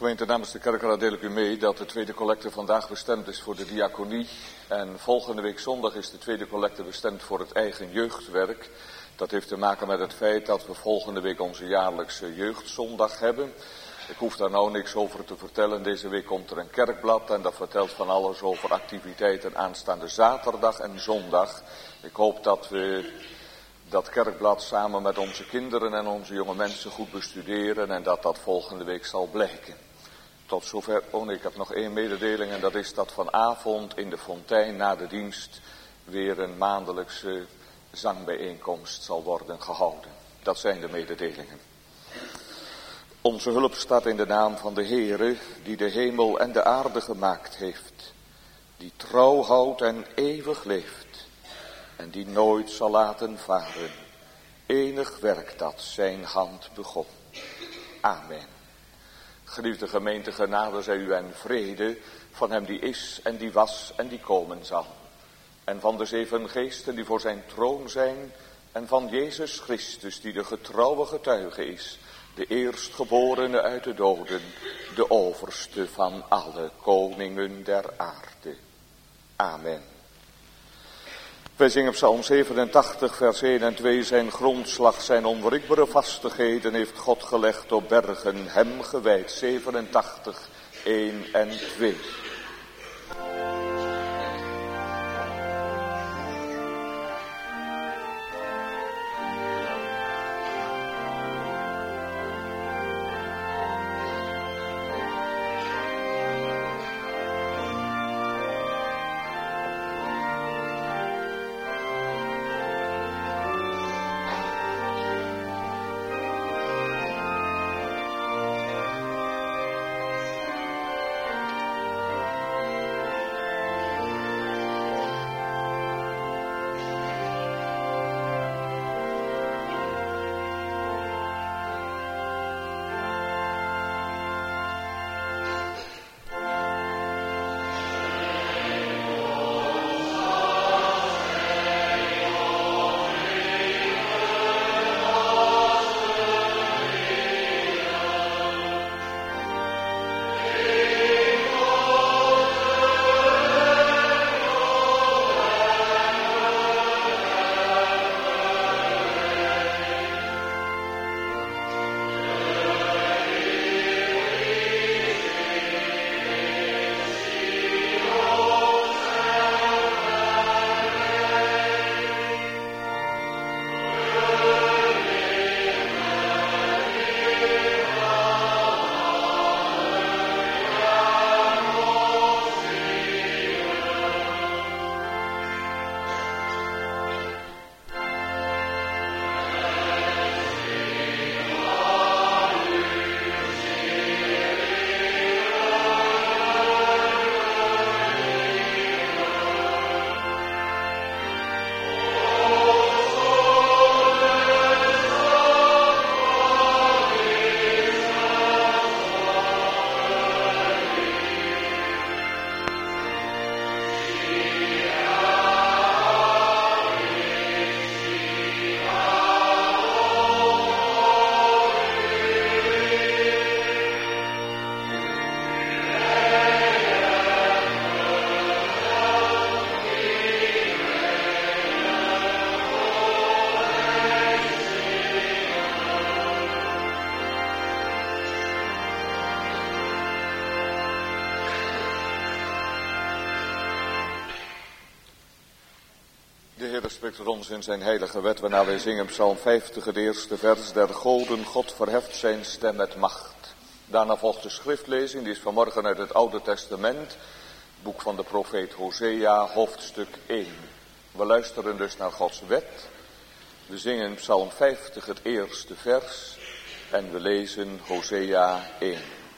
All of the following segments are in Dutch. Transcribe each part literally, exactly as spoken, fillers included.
Gemeente, namens de kerkraad deel ik u mee dat de tweede collecte vandaag bestemd is voor de diaconie. En volgende week zondag is de tweede collecte bestemd voor het eigen jeugdwerk. Dat heeft te maken met het feit dat we volgende week onze jaarlijkse jeugdzondag hebben. Ik hoef daar nou niks over te vertellen. Deze week komt er een kerkblad en dat vertelt van alles over activiteiten aanstaande zaterdag en zondag. Ik hoop dat we dat kerkblad samen met onze kinderen en onze jonge mensen goed bestuderen en dat dat volgende week zal blijken. Tot zover. Oh nee, ik heb nog één mededeling en dat is dat vanavond in de fontein na de dienst weer een maandelijkse zangbijeenkomst zal worden gehouden. Dat zijn de mededelingen. Onze hulp staat in de naam van de Heere, die de hemel en de aarde gemaakt heeft, die trouw houdt en eeuwig leeft en die nooit zal laten varen. Enig werk dat zijn hand begon. Amen. Geliefde gemeente, genade zij u en vrede van hem die is en die was en die komen zal. En van de zeven geesten die voor zijn troon zijn en van Jezus Christus die de getrouwe getuige is, de eerstgeborene uit de doden, de overste van alle koningen der aarde. Amen. Wij zingen Psalm zevenentachtig, vers één en twee. Zijn grondslag, zijn onwrikbare vastigheden heeft God gelegd op bergen, hem gewijd. zevenentachtig, één en twee. Spreekt tot ons in zijn heilige wet, waarna wij zingen Psalm vijftig, het eerste vers. Der goden God verheft zijn stem met macht. Daarna volgt de schriftlezing, die is vanmorgen uit het Oude Testament, boek van de profeet Hosea, hoofdstuk één. We luisteren dus naar Gods wet. We zingen Psalm vijftig, het eerste vers, en we lezen Hosea één.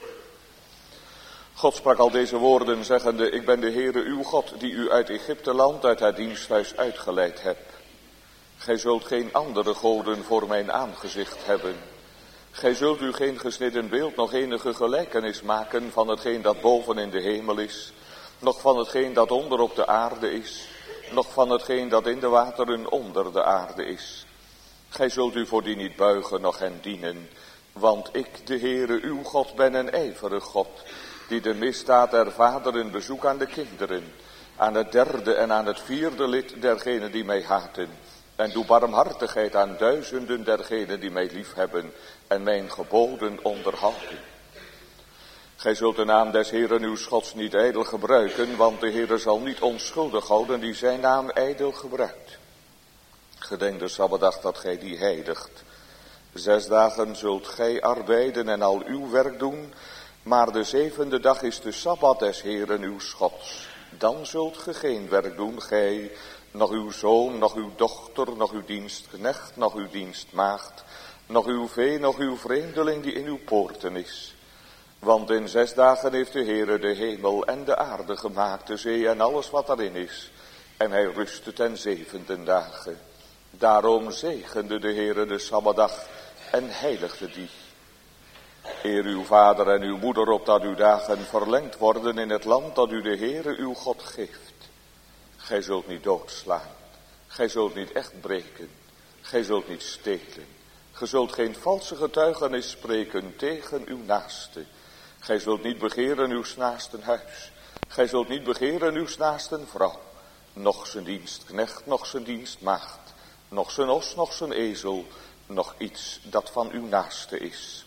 God sprak al deze woorden, zeggende: Ik ben de Heere uw God, die u uit Egypteland, uit haar diensthuis uitgeleid heb. Gij zult geen andere goden voor mijn aangezicht hebben. Gij zult u geen gesneden beeld, nog enige gelijkenis maken van hetgeen dat boven in de hemel is, nog van hetgeen dat onder op de aarde is, nog van hetgeen dat in de wateren onder de aarde is. Gij zult u voor die niet buigen, noch hen dienen. Want ik, de Heere uw God, ben een ijverig God, die de misdaad der vaderen bezoekt aan de kinderen, aan het derde en aan het vierde lid dergenen die mij haten. En doe barmhartigheid aan duizenden dergenen die mij liefhebben en mijn geboden onderhouden. Gij zult de naam des Heeren uw Gods niet ijdel gebruiken, want de Heere zal niet onschuldig houden die zijn naam ijdel gebruikt. Gedenk de Sabbatdag dat gij die heiligt. Zes dagen zult gij arbeiden en al uw werk doen, maar de zevende dag is de Sabbat des Heeren uw Gods. Dan zult ge geen werk doen, gij, nog uw zoon, nog uw dochter, nog uw dienstknecht, nog uw dienstmaagd, nog uw vee, nog uw vreemdeling die in uw poorten is. Want in zes dagen heeft de Heere de hemel en de aarde gemaakt, de zee en alles wat daarin is. En hij rustte ten zevende dagen. Daarom zegende de Heere de Sabbatdag en heiligde die. Eer uw vader en uw moeder opdat uw dagen verlengd worden in het land dat u de Heere uw God geeft. Gij zult niet doodslaan, gij zult niet echt breken, gij zult niet stelen. Gij zult geen valse getuigenis spreken tegen uw naaste. Gij zult niet begeren uw naasten huis. Gij zult niet begeren uw naasten vrouw. Nog zijn dienstknecht, nog zijn dienstmaagd. Nog zijn os, nog zijn ezel. Nog iets dat van uw naaste is.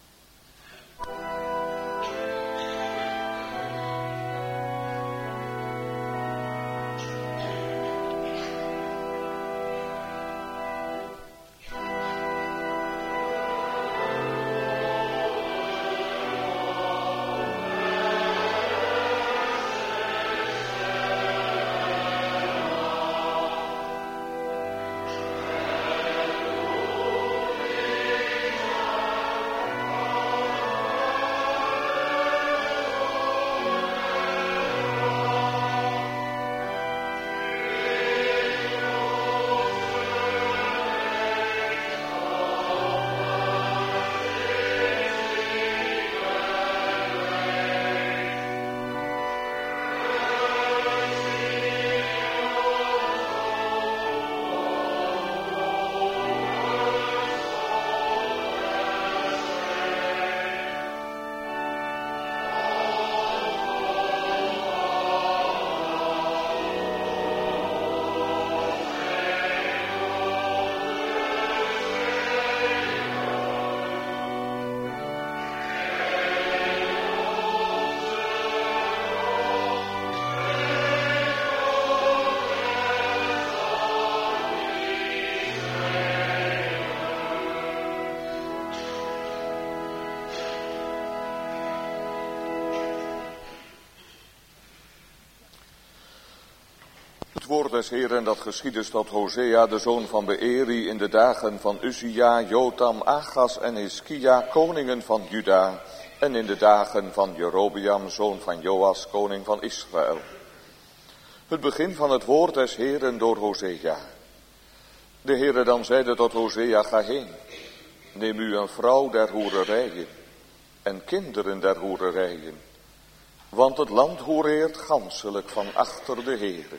Het woord des Heeren dat geschiedde tot Hosea, de zoon van Beeri, in de dagen van Uzia, Jotam, Achas en Hiskia, koningen van Juda, en in de dagen van Jerobeam, zoon van Joas, koning van Israël. Het begin van het woord des Heeren door Hosea. De Heere dan zeide tot Hosea, ga heen, neem u een vrouw der hoererijen en kinderen der hoererijen, want het land hoereert ganselijk van achter de Heere.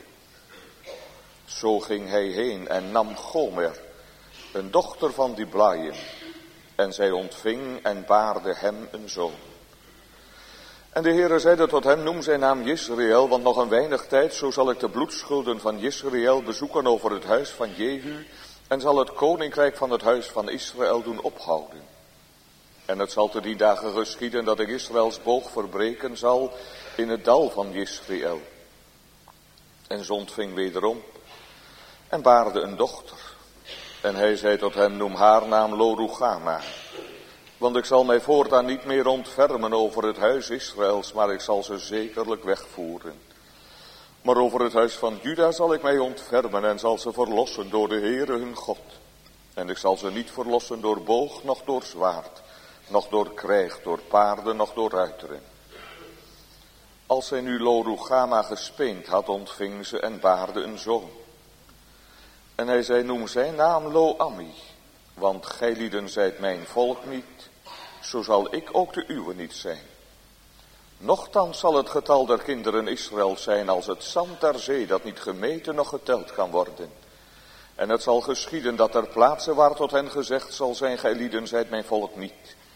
Zo ging hij heen en nam Gomer, een dochter van Diblaim, en zij ontving en baarde hem een zoon. En de Heere zeide tot hem, noem zijn naam Jezreel, want nog een weinig tijd, zo zal ik de bloedschulden van Jezreel bezoeken over het huis van Jehu, en zal het koninkrijk van het huis van Israël doen ophouden. En het zal te die dagen geschieden dat ik Israëls boog verbreken zal in het dal van Jezreel. En ze ontving wederom en baarde een dochter. En hij zei tot hem, noem haar naam Lo-Ruhama. Want ik zal mij voortaan niet meer ontfermen over het huis Israëls, maar ik zal ze zekerlijk wegvoeren. Maar over het huis van Juda zal ik mij ontfermen en zal ze verlossen door de Heere hun God. En ik zal ze niet verlossen door boog, noch door zwaard, noch door krijg, door paarden, noch door ruiteren. Als zij nu Lo-Ruhama gespeend had, ontving ze en baarde een zoon. En hij zei, noem zijn naam Lo-Ammi, want gij lieden zijt mijn volk niet, zo zal ik ook de uwe niet zijn. Nochtans zal het getal der kinderen Israël zijn als het zand der zee, dat niet gemeten noch geteld kan worden. En het zal geschieden dat ter plaatse waar tot hen gezegd zal zijn, gij lieden zijt mijn volk niet,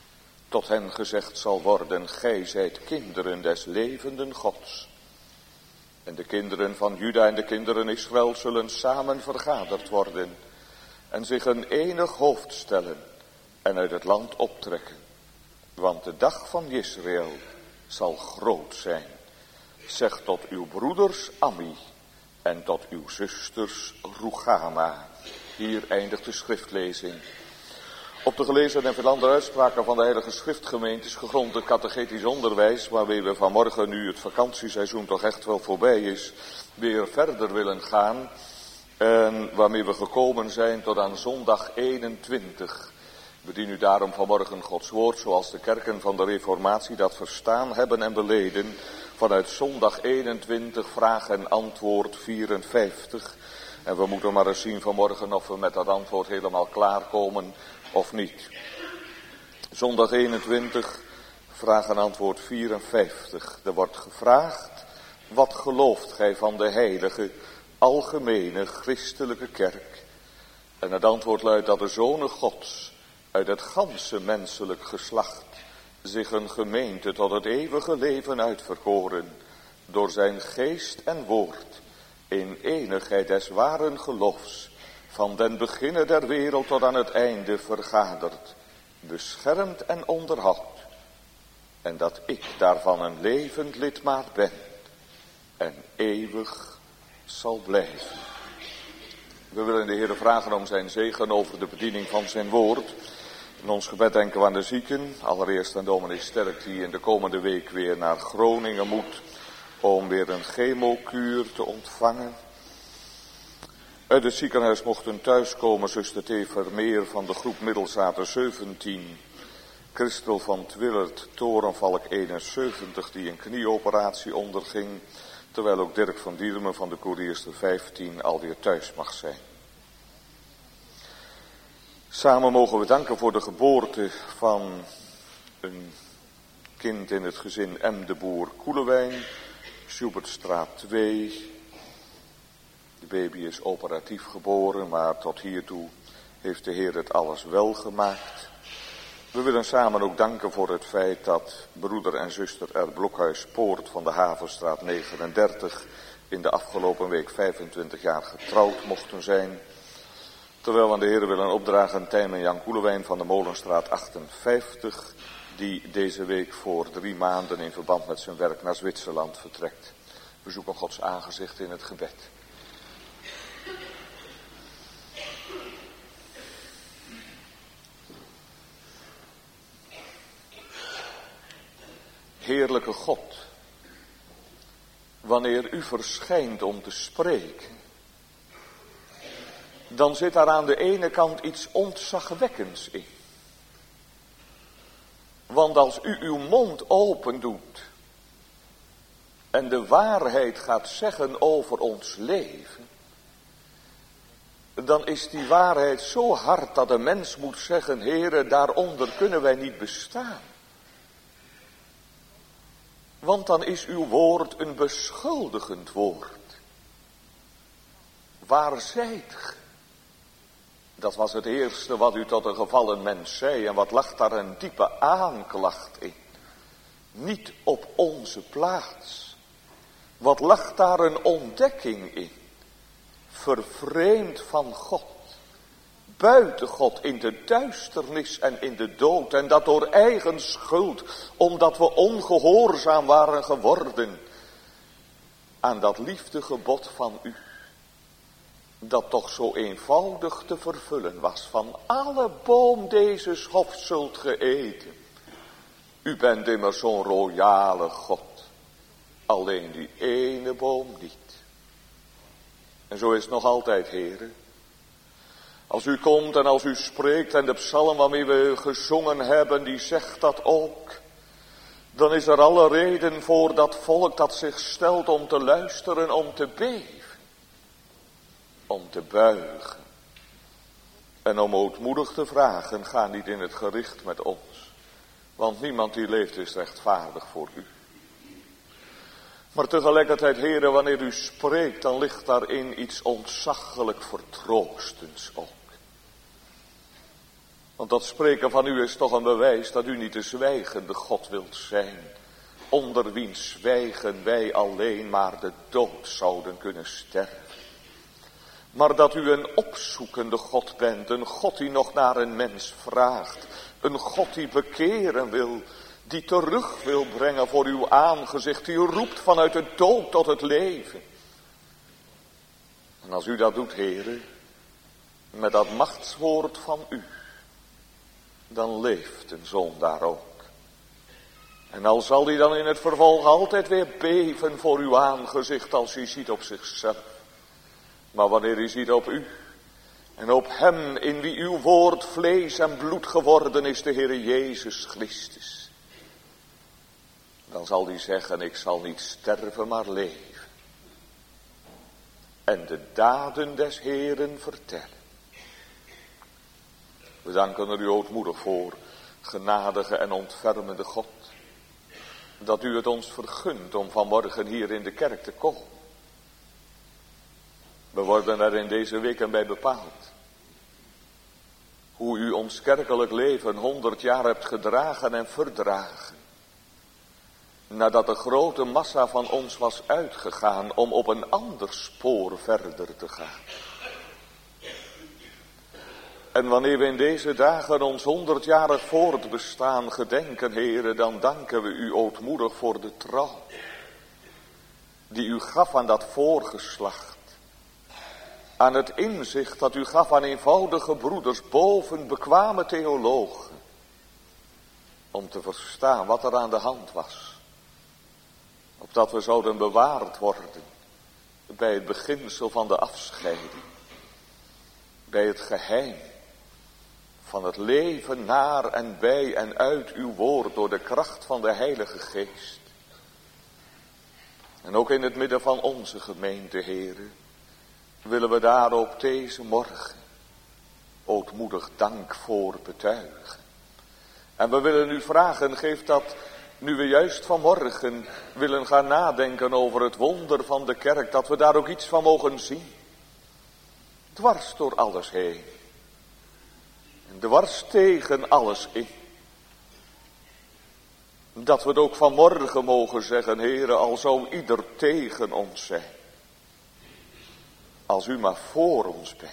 Tot hen gezegd zal worden, gij zijt kinderen des levenden Gods. En de kinderen van Juda en de kinderen Israël zullen samen vergaderd worden en zich een enig hoofd stellen en uit het land optrekken. Want de dag van Israël zal groot zijn. Zeg tot uw broeders Ammi en tot uw zusters Rugama. Hier eindigt de schriftlezing. Op de gelezen en veel andere uitspraken van de Heilige Schriftgemeente is gegrond het catechetisch onderwijs, waarmee we vanmorgen, nu het vakantieseizoen toch echt wel voorbij is, weer verder willen gaan. En waarmee we gekomen zijn tot aan zondag eenentwintig. We dienen daarom vanmorgen Gods woord, zoals de kerken van de Reformatie dat verstaan hebben en beleden, vanuit zondag eenentwintig, vraag en antwoord vierenvijftig. En we moeten maar eens zien vanmorgen of we met dat antwoord helemaal klaarkomen of niet. Zondag eenentwintig, vraag en antwoord vierenvijftig. Er wordt gevraagd, wat gelooft gij van de heilige, algemene, christelijke kerk? En het antwoord luidt dat de zonen Gods uit het ganse menselijk geslacht zich een gemeente tot het eeuwige leven uitverkoren, door zijn geest en woord, in enigheid des waren geloofs, van den beginne der wereld tot aan het einde vergaderd, beschermd en onderhoudt, en dat ik daarvan een levend lidmaat ben, en eeuwig zal blijven. We willen de Heere vragen om zijn zegen over de bediening van zijn woord. In ons gebed denken we aan de zieken, allereerst aan dominee Sterk, die in de komende week weer naar Groningen moet, om weer een chemokuur te ontvangen. Uit het ziekenhuis mochten thuiskomen zuster T. Vermeer van de groep Middelzaten zeventien. Christel van Twillert, Torenvalk eenenzeventig, die een knieoperatie onderging. Terwijl ook Dirk van Diermen van de Koerierster vijftien alweer thuis mag zijn. Samen mogen we danken voor de geboorte van een kind in het gezin M. de Boer Koelewijn, Schubertstraat twee. De baby is operatief geboren, maar tot hiertoe heeft de Heer het alles wel gemaakt. We willen samen ook danken voor het feit dat broeder en zuster R. Blokhuis Poort van de Havenstraat negenendertig in de afgelopen week vijfentwintig jaar getrouwd mochten zijn. Terwijl we aan de Heer willen opdragen Tijm en Jan Koelewijn van de Molenstraat achtenvijftig, die deze week voor drie maanden in verband met zijn werk naar Zwitserland vertrekt. We zoeken Gods aangezicht in het gebed. Heerlijke God, wanneer u verschijnt om te spreken, dan zit daar aan de ene kant iets ontzagwekkends in. Want als u uw mond open doet en de waarheid gaat zeggen over ons leven, dan is die waarheid zo hard dat de mens moet zeggen, Heere, daaronder kunnen wij niet bestaan. Want dan is uw woord een beschuldigend woord. Waar zijt ge? Dat was het eerste wat u tot een gevallen mens zei. En wat lag daar een diepe aanklacht in? Niet op onze plaats. Wat lag daar een ontdekking in? Vervreemd van God. Buiten God in de duisternis en in de dood. En dat door eigen schuld. Omdat we ongehoorzaam waren geworden. Aan dat liefdegebod van u. Dat toch zo eenvoudig te vervullen was. Van alle boom deze hof zult ge eten. U bent immers zo'n royale God. Alleen die ene boom niet. En zo is het nog altijd, heren. Als u komt en als u spreekt en de psalm waarmee we gezongen hebben, die zegt dat ook. Dan is er alle reden voor dat volk dat zich stelt om te luisteren, om te beven. Om te buigen. En om ootmoedig te vragen, ga niet in het gericht met ons. Want niemand die leeft is rechtvaardig voor u. Maar tegelijkertijd, heren, wanneer u spreekt, dan ligt daarin iets ontzaglijk vertroostends ook. Want dat spreken van u is toch een bewijs dat u niet de zwijgende God wilt zijn, onder wiens zwijgen wij alleen maar de dood zouden kunnen sterven. Maar dat u een opzoekende God bent, een God die nog naar een mens vraagt, een God die bekeren wil, die terug wil brengen voor uw aangezicht, die roept vanuit de dood tot het leven. En als u dat doet, Heere, met dat machtswoord van u, dan leeft een zondaar ook. En al zal hij dan in het vervolg altijd weer beven voor uw aangezicht als hij ziet op zichzelf. Maar wanneer hij ziet op u en op hem in wie uw woord vlees en bloed geworden is, de Heere Jezus Christus, dan zal hij zeggen, ik zal niet sterven maar leven. En de daden des Heeren vertellen. We danken er u ootmoedig voor, genadige en ontfermende God, dat u het ons vergunt om vanmorgen hier in de kerk te komen. We worden er in deze weken bij bepaald. Hoe u ons kerkelijk leven honderd jaar hebt gedragen en verdragen. Nadat de grote massa van ons was uitgegaan om op een ander spoor verder te gaan. En wanneer we in deze dagen ons honderdjarig voortbestaan gedenken, Heere, dan danken we u ootmoedig voor de trouw die u gaf aan dat voorgeslacht. Aan het inzicht dat u gaf aan eenvoudige broeders boven bekwame theologen. Om te verstaan wat er aan de hand was. Opdat we zouden bewaard worden bij het beginsel van de afscheiding. Bij het geheim van het leven naar en bij en uit uw woord door de kracht van de Heilige Geest. En ook in het midden van onze gemeente, Heere, willen we daar op deze morgen ootmoedig dank voor betuigen. En we willen u vragen, geef dat nu we juist vanmorgen willen gaan nadenken over het wonder van de kerk, dat we daar ook iets van mogen zien. Dwars door alles heen. En dwars tegen alles in. Dat we het ook vanmorgen mogen zeggen, Heere, al zou ieder tegen ons zijn. Als u maar voor ons bent.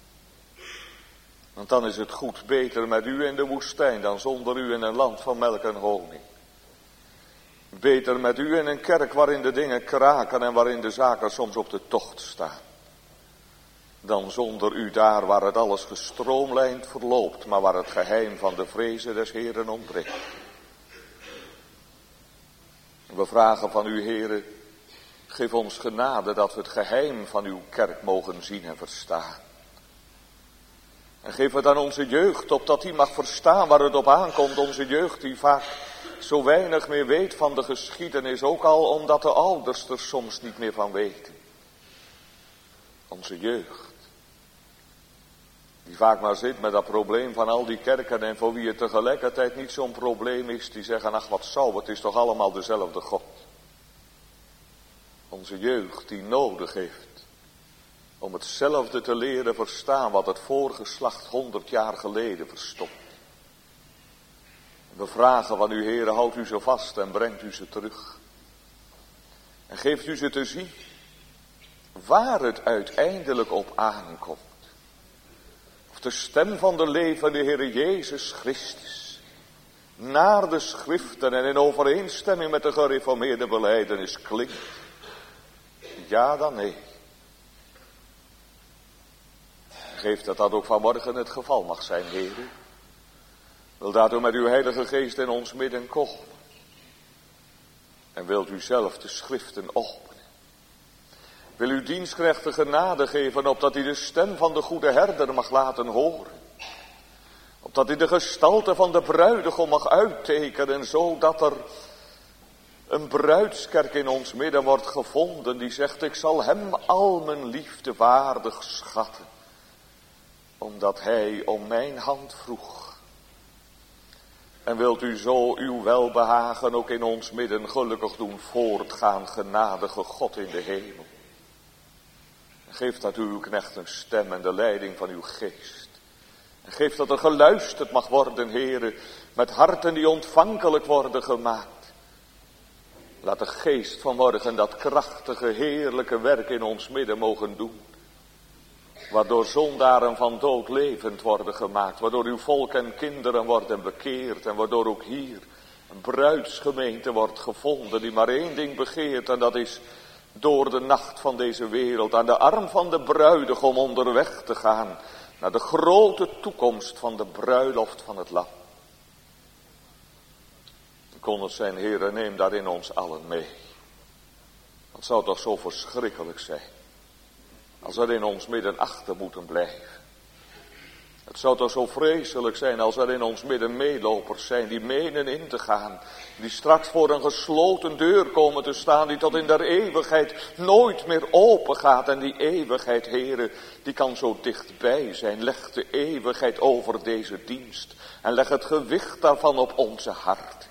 Want dan is het goed, beter met u in de woestijn dan zonder u in een land van melk en honing. Beter met u in een kerk waarin de dingen kraken en waarin de zaken soms op de tocht staan. Dan zonder u daar waar het alles gestroomlijnd verloopt, maar waar het geheim van de vrezen des Heeren ontbreekt. We vragen van u, Heere, geef ons genade dat we het geheim van uw kerk mogen zien en verstaan. En geef het aan onze jeugd, opdat die mag verstaan waar het op aankomt. Onze jeugd die vaak zo weinig meer weet van de geschiedenis, ook al omdat de ouders er soms niet meer van weten. Onze jeugd, die vaak maar zit met dat probleem van al die kerken en voor wie het tegelijkertijd niet zo'n probleem is, die zeggen, ach wat zou, het is toch allemaal dezelfde God. Onze jeugd die nodig heeft om hetzelfde te leren verstaan wat het voorgeslacht honderd jaar geleden verstond. We vragen van u, Heere, houdt u ze vast en brengt u ze terug. En geeft u ze te zien waar het uiteindelijk op aankomt. Of de stem van de levende Heere Jezus Christus naar de schriften en in overeenstemming met de gereformeerde belijdenis klinkt. Ja dan nee. Geef dat dat ook vanmorgen het geval mag zijn, Heere. Wil daardoor met uw Heilige Geest in ons midden komen. En wilt u zelf de schriften openen. Wil u dienstknechten genade geven, opdat hij de stem van de goede herder mag laten horen. Opdat hij de gestalte van de bruidegom mag uittekenen, zodat er een bruidskerk in ons midden wordt gevonden die zegt, ik zal hem al mijn liefde waardig schatten. Omdat hij om mijn hand vroeg. En wilt u zo uw welbehagen ook in ons midden gelukkig doen voortgaan, genadige God in de hemel. Geef dat uw knecht een stem en de leiding van uw geest. En geef dat er geluisterd mag worden, Heere, met harten die ontvankelijk worden gemaakt. Laat de geest vanmorgen dat krachtige, heerlijke werk in ons midden mogen doen. Waardoor zondaren van dood levend worden gemaakt. Waardoor uw volk en kinderen worden bekeerd. En waardoor ook hier een bruidsgemeente wordt gevonden die maar één ding begeert. En dat is door de nacht van deze wereld aan de arm van de bruidegom onderweg te gaan. Naar de grote toekomst van de bruiloft van het Lam. Kon het zijn, Heere, neem daarin ons allen mee. Dat zou toch zo verschrikkelijk zijn. Als er in ons midden achter moeten blijven. Het zou toch zo vreselijk zijn als er in ons midden meelopers zijn die menen in te gaan. Die straks voor een gesloten deur komen te staan die tot in der eeuwigheid nooit meer open gaat. En die eeuwigheid, Heere, die kan zo dichtbij zijn. Leg de eeuwigheid over deze dienst. En leg het gewicht daarvan op onze hart.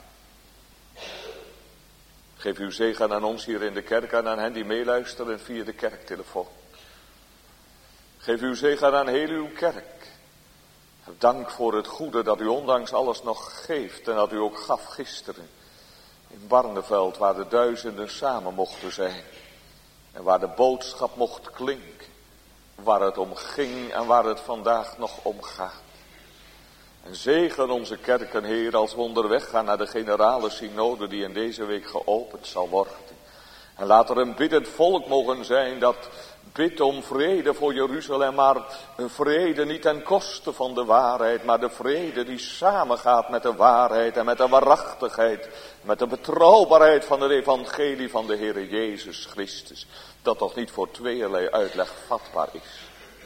Geef uw zegen aan ons hier in de kerk en aan hen die meeluisteren via de kerktelefoon. Geef uw zegen aan heel uw kerk. Dank voor het goede dat u ondanks alles nog geeft en dat u ook gaf gisteren. In Barneveld waar de duizenden samen mochten zijn. En waar de boodschap mocht klinken. Waar het om ging en waar het vandaag nog om gaat. En zegen onze kerken, Heer, als we onderweg gaan naar de generale synode die in deze week geopend zal worden. En laat er een biddend volk mogen zijn dat bidt om vrede voor Jeruzalem, maar een vrede niet ten koste van de waarheid, maar de vrede die samengaat met de waarheid en met de waarachtigheid, met de betrouwbaarheid van het evangelie van de Heere Jezus Christus, dat toch niet voor tweeërlei uitleg vatbaar is.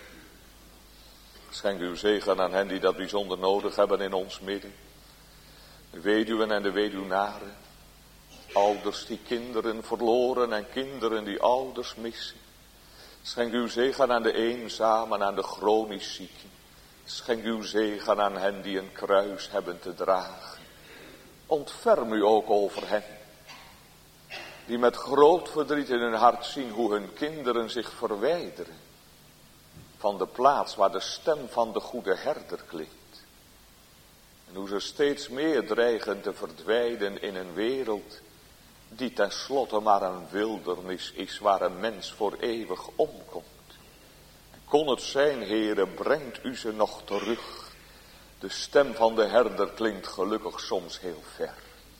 Schenk uw zegen aan hen die dat bijzonder nodig hebben in ons midden. De weduwen en de weduwnaren. Ouders die kinderen verloren en kinderen die ouders missen. Schenk uw zegen aan de eenzamen en aan de chronisch zieken. Schenk uw zegen aan hen die een kruis hebben te dragen. Ontferm u ook over hen. Die met groot verdriet in hun hart zien hoe hun kinderen zich verwijderen. Van de plaats waar de stem van de goede herder klinkt. En hoe ze steeds meer dreigen te verdwijnen in een wereld die tenslotte maar een wildernis is waar een mens voor eeuwig omkomt. En kon het zijn, Heere, brengt u ze nog terug. De stem van de herder klinkt gelukkig soms heel ver.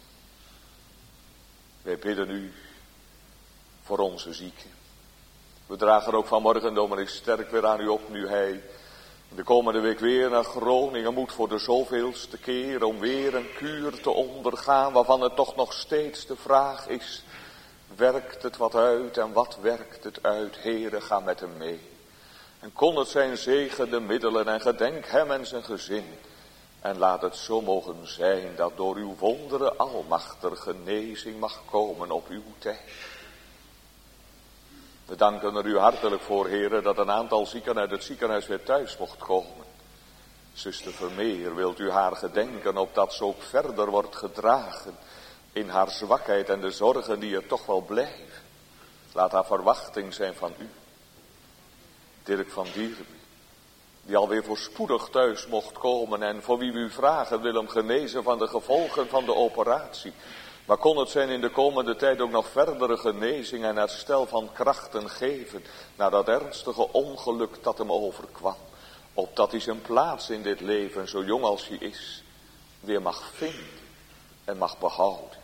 Wij bidden u voor onze zieken. We dragen ook vanmorgen dominee Sterk weer aan u op, nu hij de komende week weer naar Groningen moet voor de zoveelste keer om weer een kuur te ondergaan waarvan het toch nog steeds de vraag is, werkt het wat uit en wat werkt het uit? Heere, ga met hem mee. En kon het zijn zegen de middelen en gedenk hem en zijn gezin. En laat het zo mogen zijn dat door uw wonderen almacht er genezing mag komen op uw tijd. We danken er u hartelijk voor, Heere, dat een aantal zieken uit het ziekenhuis weer thuis mocht komen. Zuster Vermeer, wilt u haar gedenken opdat ze ook verder wordt gedragen in haar zwakheid en de zorgen die er toch wel blijven. Laat haar verwachting zijn van u. Dirk van Dierby, die alweer voorspoedig thuis mocht komen en voor wie we u vragen wil hem genezen van de gevolgen van de operatie. Maar kon het zijn in de komende tijd ook nog verdere genezing en herstel van krachten geven na dat ernstige ongeluk dat hem overkwam. Opdat hij zijn plaats in dit leven, zo jong als hij is, weer mag vinden en mag behouden.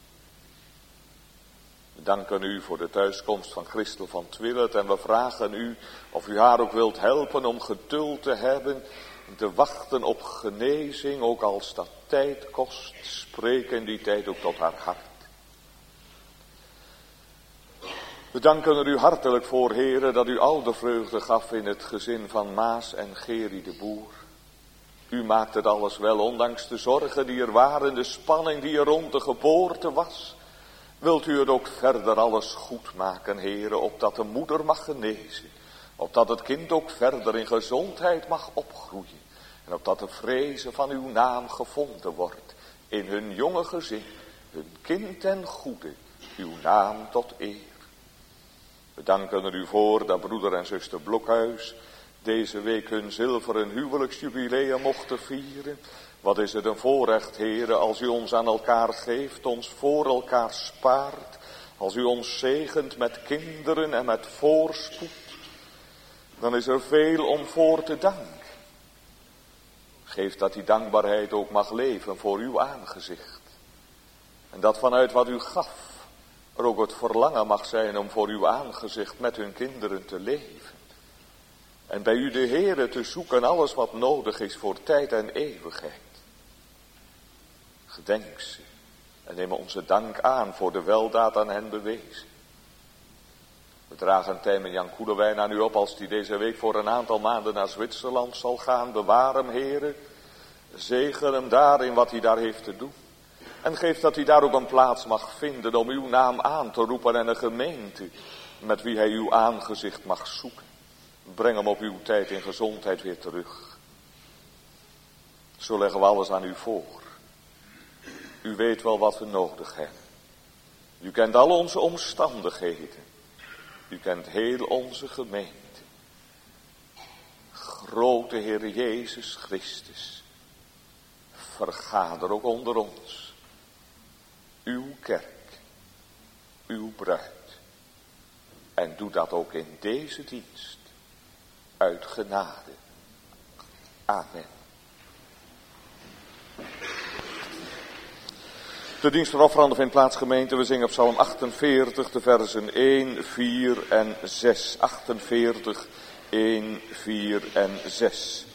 We danken u voor de thuiskomst van Christel van Twillet en we vragen u of u haar ook wilt helpen om geduld te hebben, te wachten op genezing, ook als dat tijd kost. Spreek in die tijd ook tot haar hart. We danken er u hartelijk voor, Heere, dat u al de vreugde gaf in het gezin van Maas en Geri de Boer. U maakt het alles wel, ondanks de zorgen die er waren, de spanning die er rond de geboorte was. Wilt u het ook verder alles goed maken, Heere, opdat de moeder mag genezen. Opdat het kind ook verder in gezondheid mag opgroeien. En opdat de vrezen van uw naam gevonden wordt in hun jonge gezin, hun kind ten goede, uw naam tot eer. We danken er u voor dat broeder en zuster Blokhuis deze week hun zilveren huwelijksjubileum mochten vieren. Wat is het een voorrecht, Heere, als u ons aan elkaar geeft, ons voor elkaar spaart. Als u ons zegent met kinderen en met voorspoed. Dan is er veel om voor te danken. Geef dat die dankbaarheid ook mag leven voor uw aangezicht. En dat vanuit wat u gaf, er ook het verlangen mag zijn om voor uw aangezicht met hun kinderen te leven. En bij u de Heere te zoeken alles wat nodig is voor tijd en eeuwigheid. Gedenk ze en neem onze dank aan voor de weldaad aan hen bewezen. We dragen Tijmen Jan Koelewijn aan u op als die deze week voor een aantal maanden naar Zwitserland zal gaan. Bewaar hem, Heere. Zegen hem daar in wat hij daar heeft te doen. En geef dat hij daar ook een plaats mag vinden om uw naam aan te roepen en een gemeente met wie hij uw aangezicht mag zoeken. Breng hem op uw tijd in gezondheid weer terug. Zo leggen we alles aan u voor. U weet wel wat we nodig hebben. U kent al onze omstandigheden. U kent heel onze gemeente. Grote Heer Jezus Christus. Vergader ook onder ons. Uw kerk. Uw bruid. En doe dat ook in deze dienst. Uit genade. Amen. De dienst van offeranden vindt plaats, gemeente. We zingen op Psalm achtenveertig, de versen één, vier en zes. achtenveertig, één, vier en zes.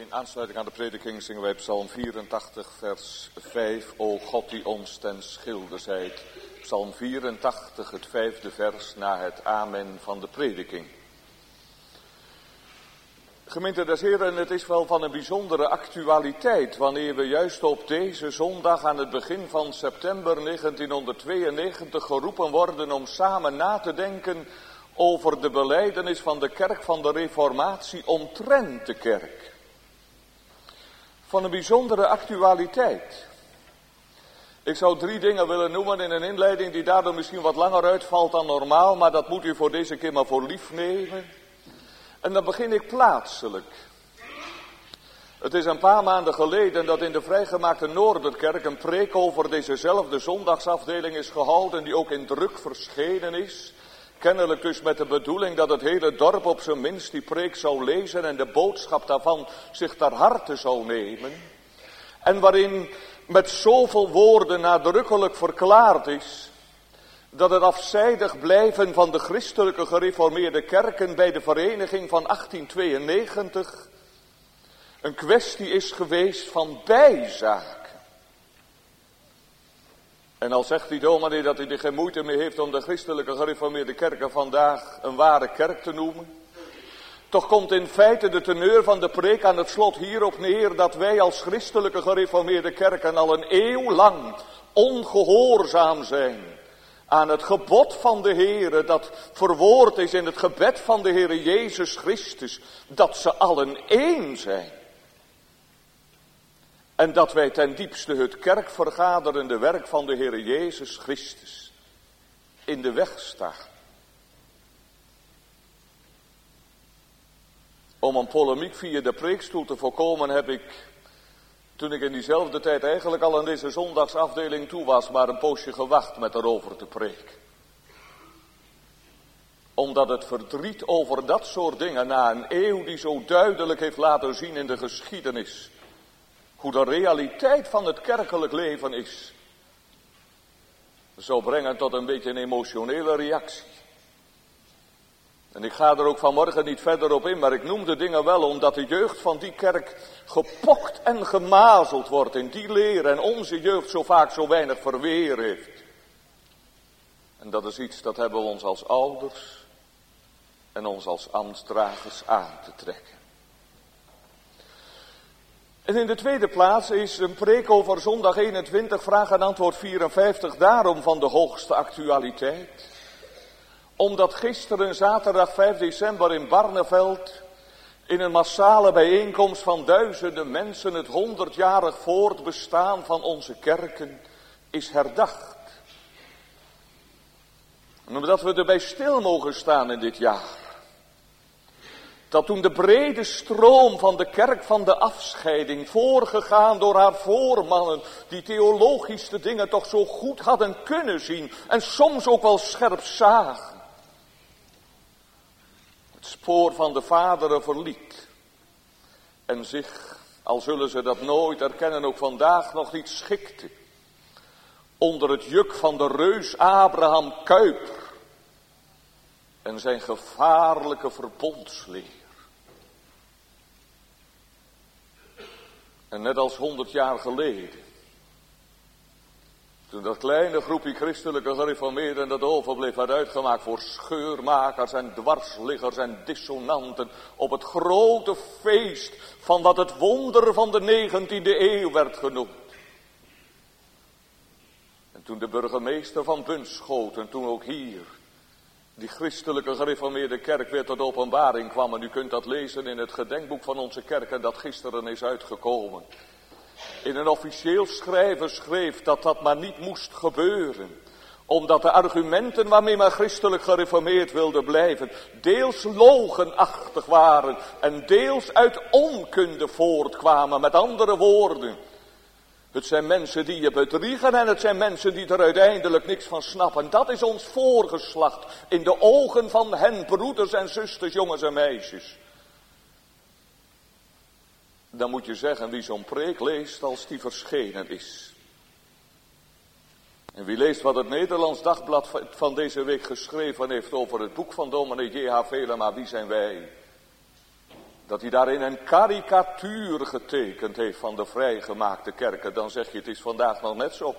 In aansluiting aan de prediking zingen wij Psalm vierentachtig, vers vijf. O God die ons ten schilde zijt. Psalm vierentachtig, het vijfde vers na het amen van de prediking. Gemeente des Heren, het is wel van een bijzondere actualiteit wanneer we juist op deze zondag aan het begin van september negentienhonderdtweeënnegentig geroepen worden om samen na te denken over de belijdenis van de kerk van de Reformatie omtrent de kerk. Van een bijzondere actualiteit. Ik zou drie dingen willen noemen in een inleiding die daardoor misschien wat langer uitvalt dan normaal, maar dat moet u voor deze keer maar voor lief nemen. En dan begin ik plaatselijk. Het is een paar maanden geleden dat in de vrijgemaakte Noorderkerk een preek over dezezelfde zondagsafdeling is gehouden, die ook in druk verschenen is. Kennelijk dus met de bedoeling dat het hele dorp op zijn minst die preek zou lezen en de boodschap daarvan zich ter harte zou nemen. En waarin met zoveel woorden nadrukkelijk verklaard is dat het afzijdig blijven van de christelijke gereformeerde kerken bij de vereniging van achttien tweeënnegentig een kwestie is geweest van bijzaak. En al zegt die dominee dat hij er geen moeite mee heeft om de christelijke gereformeerde kerken vandaag een ware kerk te noemen. Toch komt in feite de teneur van de preek aan het slot hierop neer dat wij als christelijke gereformeerde kerken al een eeuw lang ongehoorzaam zijn aan het gebod van de Heere dat verwoord is in het gebed van de Heere Jezus Christus, dat ze allen één zijn. En dat wij ten diepste het kerkvergaderende werk van de Heere Jezus Christus in de weg staan. Om een polemiek via de preekstoel te voorkomen heb ik, toen ik in diezelfde tijd eigenlijk al aan deze zondagsafdeling toe was, maar een poosje gewacht met erover te preken. Omdat het verdriet over dat soort dingen na een eeuw die zo duidelijk heeft laten zien in de geschiedenis hoe de realiteit van het kerkelijk leven is, zou brengen tot een beetje een emotionele reactie. En ik ga er ook vanmorgen niet verder op in, maar ik noem de dingen wel omdat de jeugd van die kerk gepokt en gemazeld wordt in die leer en onze jeugd zo vaak zo weinig verweer heeft. En dat is iets dat hebben we ons als ouders en ons als ambtsdragers aan te trekken. En in de tweede plaats is een preek over zondag eenentwintig, vraag en antwoord vierenvijftig, daarom van de hoogste actualiteit. Omdat gisteren, zaterdag vijf december in Barneveld, in een massale bijeenkomst van duizenden mensen het honderdjarig voortbestaan van onze kerken is herdacht. En omdat we erbij stil mogen staan in dit jaar. Dat toen de brede stroom van de kerk van de afscheiding, voorgegaan door haar voormannen, die theologisch de dingen toch zo goed hadden kunnen zien en soms ook wel scherp zagen, het spoor van de vaderen verliet en zich, al zullen ze dat nooit erkennen, ook vandaag nog niet schikte onder het juk van de reus Abraham Kuyper en zijn gevaarlijke verbondsleer. En net als honderd jaar geleden, toen dat kleine groepje christelijke gereformeerden dat overbleef werd uitgemaakt voor scheurmakers en dwarsliggers en dissonanten op het grote feest van wat het wonder van de negentiende eeuw werd genoemd. En toen de burgemeester van Bunschoten, toen ook hier die christelijke gereformeerde kerk weer tot openbaring kwam. En u kunt dat lezen in het gedenkboek van onze kerk en dat gisteren is uitgekomen. In een officieel schrijver schreef dat dat maar niet moest gebeuren. Omdat de argumenten waarmee men christelijk gereformeerd wilde blijven deels logenachtig waren en deels uit onkunde voortkwamen. Met andere woorden, het zijn mensen die je bedriegen en het zijn mensen die er uiteindelijk niks van snappen. Dat is ons voorgeslacht in de ogen van hen, broeders en zusters, jongens en meisjes. Dan moet je zeggen wie zo'n preek leest als die verschenen is. En wie leest wat het Nederlands Dagblad van deze week geschreven heeft over het boek van dominee J H Velema, wie zijn wij? dat hij daarin een karikatuur getekend heeft van de vrijgemaakte kerken, dan zeg je het is vandaag nog net zo.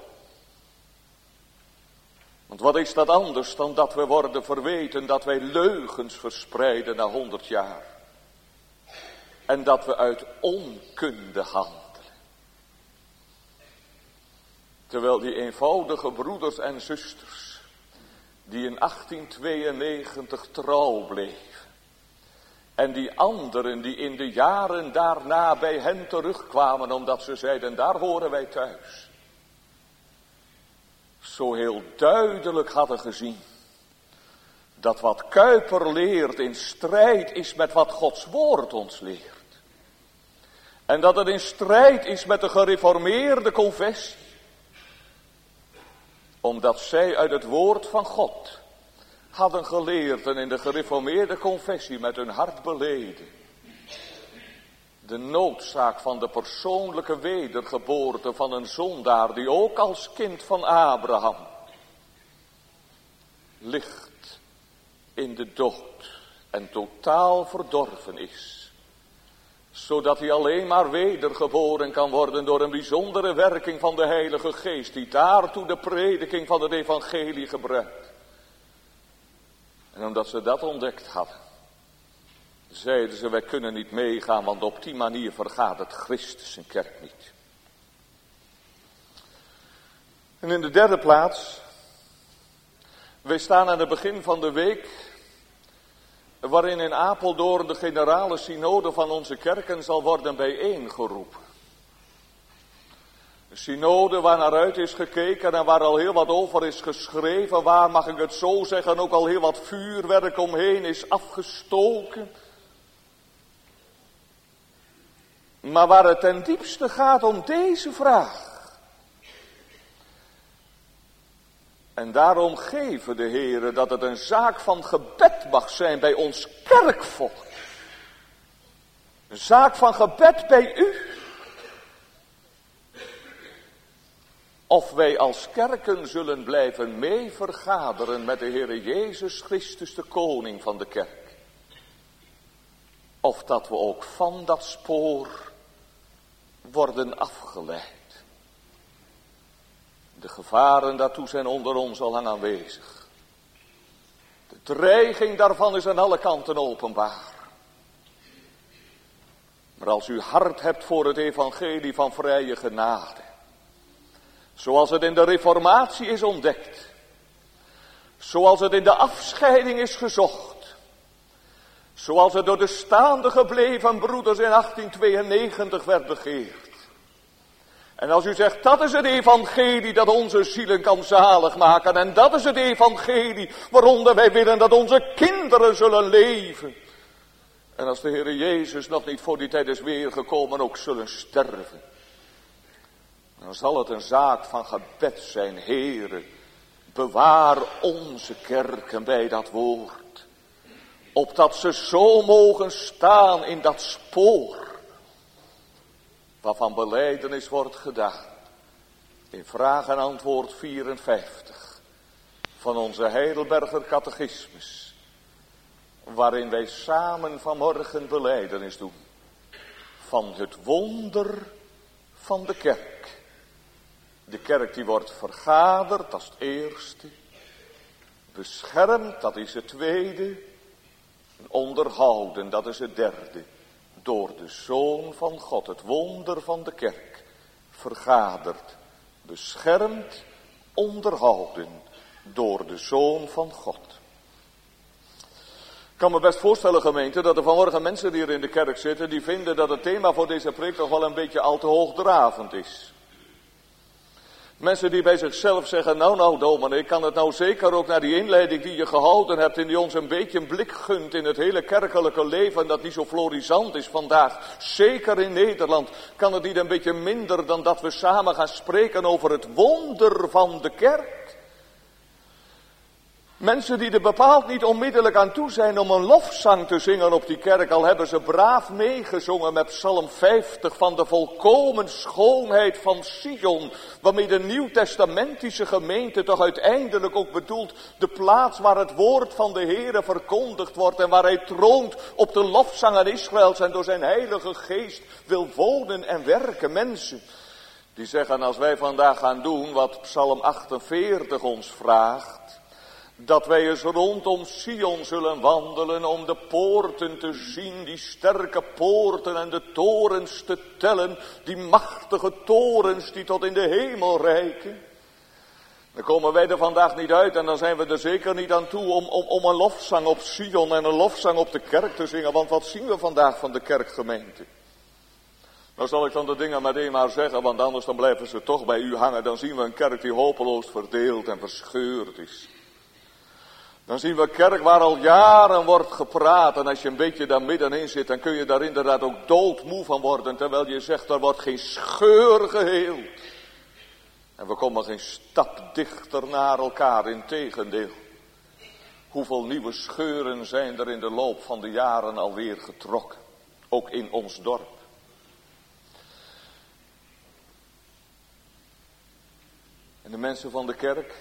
Want wat is dat anders dan dat we worden verweten dat wij leugens verspreiden na honderd jaar. En dat we uit onkunde handelen. Terwijl die eenvoudige broeders en zusters, die in achttienhonderdtweeënnegentig trouw bleven. En die anderen die in de jaren daarna bij hen terugkwamen, omdat ze zeiden, daar horen wij thuis. Zo heel duidelijk hadden gezien, dat wat Kuyper leert in strijd is met wat Gods woord ons leert. En dat het in strijd is met de gereformeerde confessie. Omdat zij uit het woord van God hadden geleerd en in de gereformeerde confessie met hun hart beleden. De noodzaak van de persoonlijke wedergeboorte van een zondaar die ook als kind van Abraham ligt in de dood en totaal verdorven is. Zodat hij alleen maar wedergeboren kan worden door een bijzondere werking van de Heilige Geest die daartoe de prediking van het evangelie gebruikt. En omdat ze dat ontdekt hadden, zeiden ze, wij kunnen niet meegaan, want op die manier vergaat het Christus zijn kerk niet. En in de derde plaats, wij staan aan het begin van de week, waarin in Apeldoorn de generale synode van onze kerken zal worden bijeengeroepen. Een synode waar naar uit is gekeken en waar al heel wat over is geschreven, waar, mag ik het zo zeggen, ook al heel wat vuurwerk omheen is afgestoken. Maar waar het ten diepste gaat om deze vraag. En daarom geven de Heere dat het een zaak van gebed mag zijn bij ons kerkvolk. Een zaak van gebed bij u. Of wij als kerken zullen blijven mee vergaderen met de Heere Jezus Christus, de koning van de kerk. Of dat we ook van dat spoor worden afgeleid. De gevaren daartoe zijn onder ons al lang aanwezig. De dreiging daarvan is aan alle kanten openbaar. Maar als u hart hebt voor het evangelie van vrije genade, zoals het in de reformatie is ontdekt, zoals het in de afscheiding is gezocht, zoals het door de staande gebleven broeders in achttienhonderdtweeënnegentig werd begeerd. En als u zegt, dat is het evangelie dat onze zielen kan zalig maken. En dat is het evangelie waaronder wij willen dat onze kinderen zullen leven. En als de Heere Jezus nog niet voor die tijd is weergekomen, ook zullen sterven. Dan zal het een zaak van gebed zijn, Heere, bewaar onze kerken bij dat woord. Opdat ze zo mogen staan in dat spoor waarvan belijdenis wordt gedaan. In vraag en antwoord vierenvijftig van onze Heidelberger catechismus. Waarin wij samen vanmorgen belijdenis doen. Van het wonder van de kerk. De kerk die wordt vergaderd, dat is het eerste. Beschermd, dat is het tweede. En onderhouden, dat is het derde. Door de Zoon van God, het wonder van de kerk, vergaderd, beschermd, onderhouden, door de Zoon van God. Ik kan me best voorstellen, gemeente, dat er vanmorgen mensen die hier in de kerk zitten, die vinden dat het thema voor deze preek toch wel een beetje al te hoogdravend is. Mensen die bij zichzelf zeggen, nou nou dominee, ik kan het nou zeker ook naar die inleiding die je gehouden hebt en die ons een beetje een blik gunt in het hele kerkelijke leven dat niet zo florisant is vandaag. Zeker in Nederland kan het niet een beetje minder dan dat we samen gaan spreken over het wonder van de kerk. Mensen die er bepaald niet onmiddellijk aan toe zijn om een lofzang te zingen op die kerk, al hebben ze braaf meegezongen met Psalm vijftig van de volkomen schoonheid van Sion, waarmee de nieuwtestamentische gemeente toch uiteindelijk ook bedoelt de plaats waar het woord van de Heere verkondigd wordt en waar hij troont op de lofzangen Israëls en door zijn heilige geest wil wonen en werken. Mensen die zeggen, als wij vandaag gaan doen wat Psalm achtenveertig ons vraagt, dat wij eens rondom Sion zullen wandelen om de poorten te zien, die sterke poorten en de torens te tellen, die machtige torens die tot in de hemel reiken. Dan komen wij er vandaag niet uit en dan zijn we er zeker niet aan toe om, om, om een lofzang op Sion en een lofzang op de kerk te zingen, want wat zien we vandaag van de kerkgemeente? Nou zal ik dan de dingen meteen maar zeggen, want anders dan blijven ze toch bij u hangen. Dan zien we een kerk die hopeloos verdeeld en verscheurd is. Dan zien we een kerk waar al jaren wordt gepraat en als je een beetje daar middenin zit, dan kun je daar inderdaad ook doodmoe van worden, terwijl je zegt, er wordt geen scheur geheeld. En we komen geen stap dichter naar elkaar, integendeel. Hoeveel nieuwe scheuren zijn er in de loop van de jaren alweer getrokken, ook in ons dorp. En de mensen van de kerk,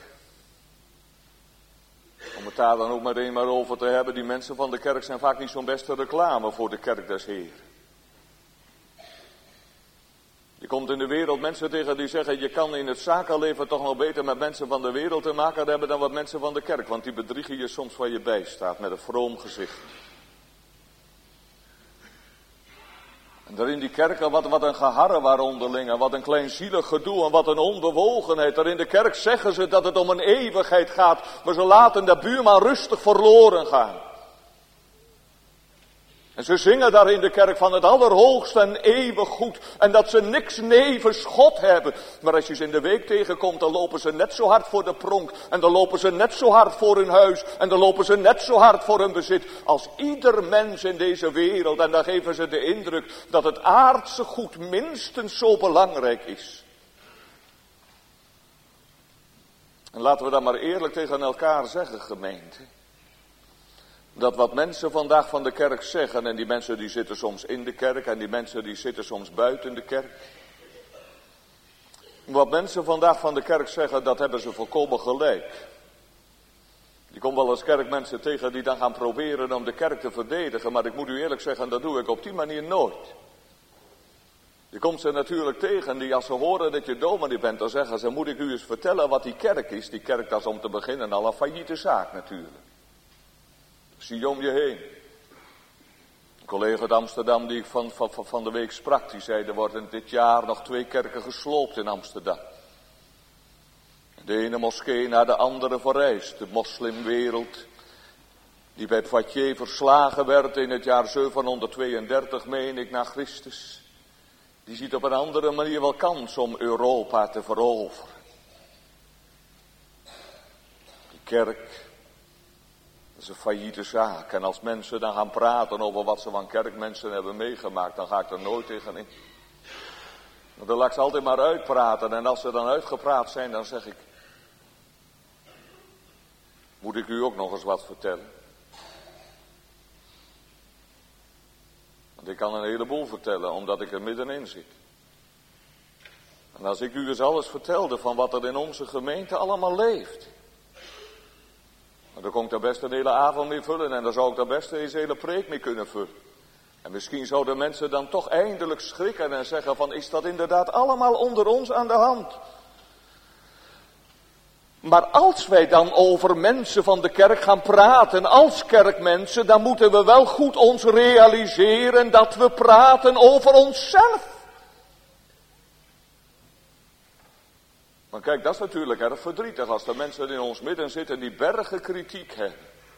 om het daar dan ook meteen maar over te hebben, die mensen van de kerk zijn vaak niet zo'n beste reclame voor de kerk des Heeren. Je komt in de wereld mensen tegen die zeggen, je kan in het zakenleven toch nog beter met mensen van de wereld te maken hebben dan wat mensen van de kerk, want die bedriegen je soms waar je bij staat met een vroom gezicht. En daar in die kerken, wat, wat een geharre waar onderling, en wat een kleinzielig gedoe en wat een onbewogenheid. Daar in de kerk zeggen ze dat het om een eeuwigheid gaat, maar ze laten de buurman rustig verloren gaan. En ze zingen daar in de kerk van het allerhoogste en eeuwig goed. En dat ze niks nevens God hebben. Maar als je ze in de week tegenkomt, dan lopen ze net zo hard voor de pronk. En dan lopen ze net zo hard voor hun huis. En dan lopen ze net zo hard voor hun bezit. Als ieder mens in deze wereld. En dan geven ze de indruk dat het aardse goed minstens zo belangrijk is. En laten we dat maar eerlijk tegen elkaar zeggen, gemeente. Dat wat mensen vandaag van de kerk zeggen, en die mensen die zitten soms in de kerk en die mensen die zitten soms buiten de kerk. Wat mensen vandaag van de kerk zeggen, dat hebben ze volkomen gelijk. Je komt wel eens kerkmensen tegen die dan gaan proberen om de kerk te verdedigen, maar ik moet u eerlijk zeggen, dat doe ik op die manier nooit. Je komt ze natuurlijk tegen die als ze horen dat je dominee bent, dan zeggen ze, moet ik u eens vertellen wat die kerk is. Die kerk, dat is om te beginnen al een failliete zaak natuurlijk. Zie je om je heen. Een collega uit Amsterdam die ik van, van, van de week sprak, die zei, er worden dit jaar nog twee kerken gesloopt in Amsterdam. De ene moskee naar de andere verrijst. De moslimwereld, die bij Poitiers verslagen werd in het jaar zevenhonderdtweeëndertig, meen ik, na Christus. Die ziet op een andere manier wel kans om Europa te veroveren. Die kerk, dat is een failliete zaak. En als mensen dan gaan praten over wat ze van kerkmensen hebben meegemaakt, dan ga ik er nooit tegenin. Want dan laat ik ze altijd maar uitpraten. En als ze dan uitgepraat zijn, dan zeg ik, moet ik u ook nog eens wat vertellen? Want ik kan een heleboel vertellen, omdat ik er middenin zit. En als ik u dus alles vertelde van wat er in onze gemeente allemaal leeft, dan kon ik daar best een hele avond mee vullen en dan zou ik daar best een hele preek mee kunnen vullen. En misschien zouden mensen dan toch eindelijk schrikken en zeggen van, is dat inderdaad allemaal onder ons aan de hand? Maar als wij dan over mensen van de kerk gaan praten als kerkmensen, dan moeten we wel goed ons realiseren dat we praten over onszelf. Maar kijk, dat is natuurlijk erg verdrietig als er mensen in ons midden zitten die bergen kritiek hebben.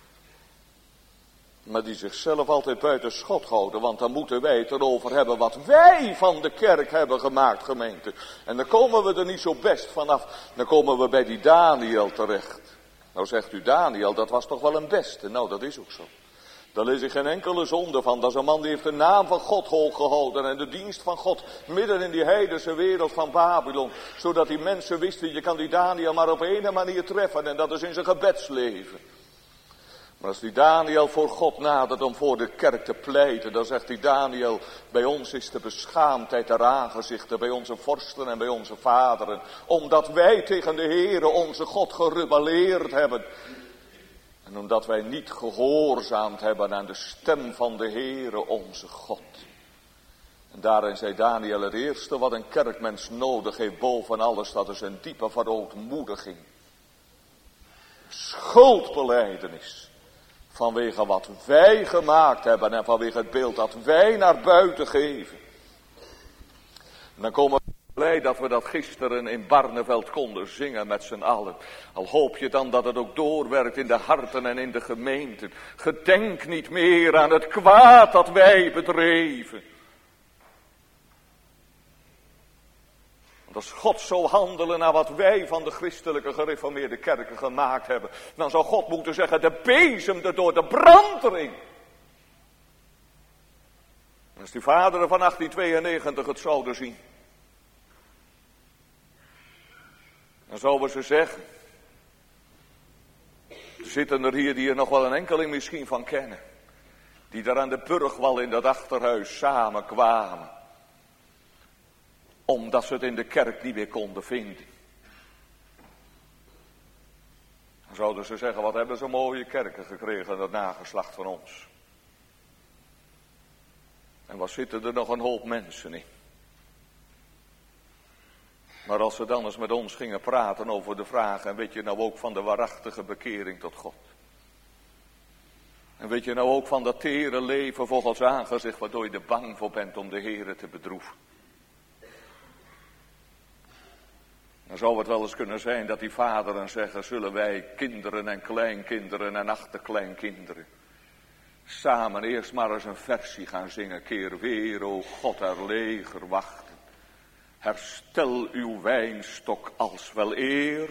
Maar die zichzelf altijd buiten schot houden, want dan moeten wij het erover hebben wat wij van de kerk hebben gemaakt, gemeente. En dan komen we er niet zo best vanaf. Dan komen we bij die Daniel terecht. Nou zegt u, Daniel, dat was toch wel een beste. Nou, dat is ook zo. Daar lees ik geen enkele zonde van. Dat is een man die heeft de naam van God hoog gehouden en de dienst van God midden in die heidense wereld van Babylon. Zodat die mensen wisten, je kan die Daniel maar op één manier treffen en dat is in zijn gebedsleven. Maar als die Daniel voor God nadert om voor de kerk te pleiten, dan zegt die Daniel, bij ons is de beschaamdheid der aangezichten, bij onze vorsten en bij onze vaderen. Omdat wij tegen de Heere onze God gerebelleerd hebben. En omdat wij niet gehoorzaamd hebben aan de stem van de Heere onze God. En daarin zei Daniel, het eerste wat een kerkmens nodig heeft boven alles, dat is een diepe verootmoediging. Schuldbelijdenis. Vanwege wat wij gemaakt hebben en vanwege het beeld dat wij naar buiten geven. En dan komen we blij dat we dat gisteren in Barneveld konden zingen met z'n allen. Al hoop je dan dat het ook doorwerkt in de harten en in de gemeenten. Gedenk niet meer aan het kwaad dat wij bedreven. Want als God zou handelen naar wat wij van de christelijke gereformeerde kerken gemaakt hebben, dan zou God moeten zeggen, de bezem erdoor, de brand erin. En als die vaderen van achttien tweeënnegentig het zouden zien, dan zouden ze zeggen, er zitten er hier die er nog wel een enkeling misschien van kennen, die daar aan de burgwal in dat achterhuis samenkwamen, omdat ze het in de kerk niet meer konden vinden. Dan zouden ze zeggen, wat hebben ze mooie kerken gekregen, dat nageslacht van ons. En wat zitten er nog een hoop mensen in. Maar als ze dan eens met ons gingen praten over de vraag, en weet je nou ook van de waarachtige bekering tot God? En weet je nou ook van dat tere leven voor Gods aangezicht, waardoor je er bang voor bent om de Heere te bedroeven? Dan zou het wel eens kunnen zijn dat die vaderen zeggen, zullen wij kinderen en kleinkinderen en achterkleinkinderen samen eerst maar eens een versie gaan zingen. Keer weer, o God, er leger wachten. Herstel uw wijnstok als wel eer.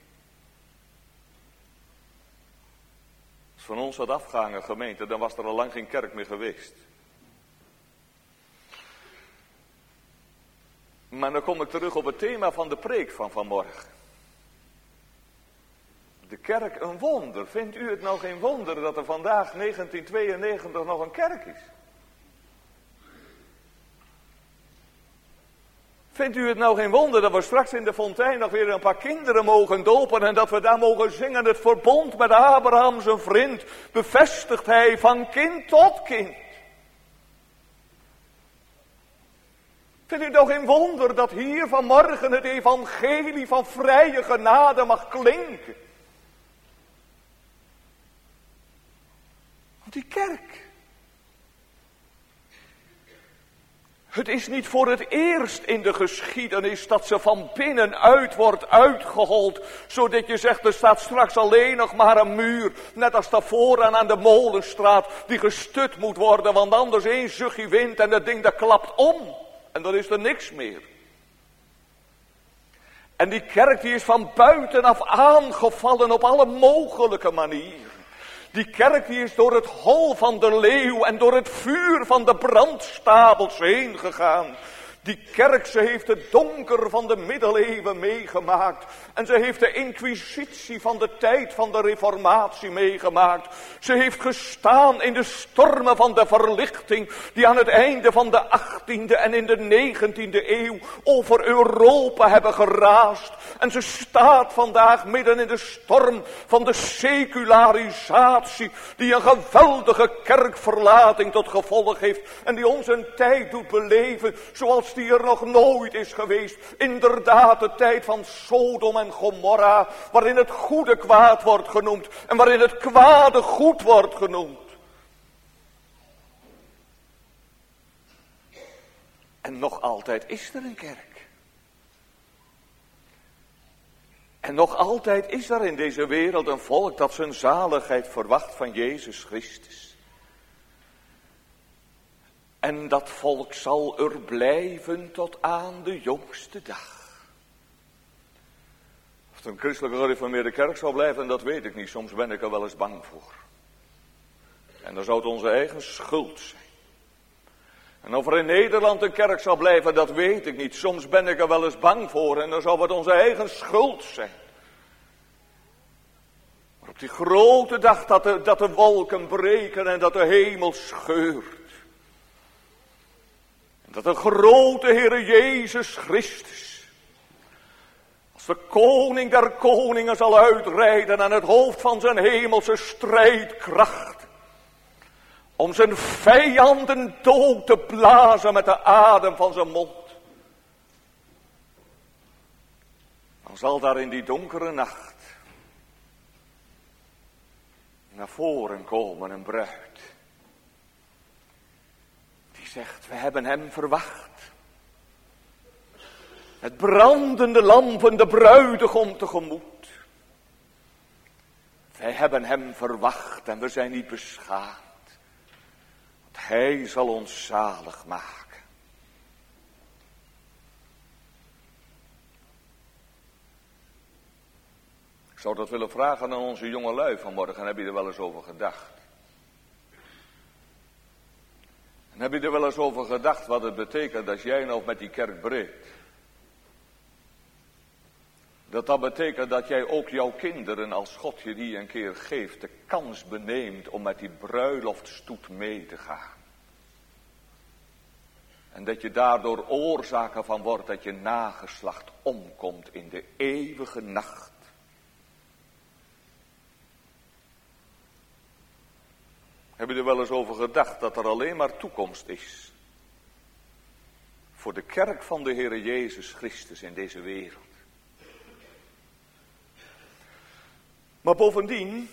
Als van ons had afgehangen, gemeente, dan was er al lang geen kerk meer geweest. Maar dan kom ik terug op het thema van de preek van vanmorgen. De kerk een wonder. Vindt u het nou geen wonder dat er vandaag negentien tweeënnegentig nog een kerk is? Vindt u het nou geen wonder dat we straks in de fontein nog weer een paar kinderen mogen dopen en dat we daar mogen zingen, het verbond met Abraham zijn vriend, bevestigt hij van kind tot kind. Vindt u nou geen wonder dat hier vanmorgen het evangelie van vrije genade mag klinken? Want die kerk, het is niet voor het eerst in de geschiedenis dat ze van binnenuit wordt uitgehold, zodat je zegt, er staat straks alleen nog maar een muur, net als daarvoor aan de Molenstraat, die gestut moet worden, want anders één zuchtje wind en dat ding dat klapt om. En dan is er niks meer. En die kerk die is van buitenaf aangevallen op alle mogelijke manieren. Die kerk die is door het hol van de leeuw en door het vuur van de brandstapels heen gegaan. Die kerk, ze heeft het donker van de middeleeuwen meegemaakt. En ze heeft de inquisitie van de tijd van de reformatie meegemaakt. Ze heeft gestaan in de stormen van de verlichting, die aan het einde van de achttiende en in de negentiende eeuw over Europa hebben geraasd. En ze staat vandaag midden in de storm van de secularisatie, die een geweldige kerkverlating tot gevolg heeft. En die ons een tijd doet beleven zoals die er nog nooit is geweest. Inderdaad de tijd van Sodom en Gomorra, waarin het goede kwaad wordt genoemd en waarin het kwade goed wordt genoemd. En nog altijd is er een kerk. En nog altijd is er in deze wereld een volk dat zijn zaligheid verwacht van Jezus Christus. En dat volk zal er blijven tot aan de jongste dag. Of het een christelijke gereformeerde kerk zal blijven, dat weet ik niet. Soms ben ik er wel eens bang voor. En dan zou het onze eigen schuld zijn. En of er in Nederland een kerk zal blijven, dat weet ik niet. Soms ben ik er wel eens bang voor en dan zou het onze eigen schuld zijn. Maar op die grote dag dat de, dat de wolken breken en dat de hemel scheurt. En dat de grote Heere Jezus Christus, als de koning der koningen zal uitrijden aan het hoofd van zijn hemelse strijdkracht. Om zijn vijanden dood te blazen met de adem van zijn mond. Dan zal daar in die donkere nacht naar voren komen een bruid. Die zegt, we hebben hem verwacht. Het brandende lampen de bruidegom tegemoet. Wij hebben hem verwacht en we zijn niet beschaamd. Hij zal ons zalig maken. Ik zou dat willen vragen aan onze jongelui vanmorgen. Heb je er wel eens over gedacht? En heb je er wel eens over gedacht wat het betekent als jij nou met die kerk breekt? Dat dat betekent dat jij ook jouw kinderen, als God je die een keer geeft, de kans beneemt om met die bruiloftstoet mee te gaan. En dat je daardoor oorzaak ervan wordt dat je nageslacht omkomt in de eeuwige nacht. Heb je er wel eens over gedacht dat er alleen maar toekomst is voor de kerk van de Heere Jezus Christus in deze wereld? Maar bovendien,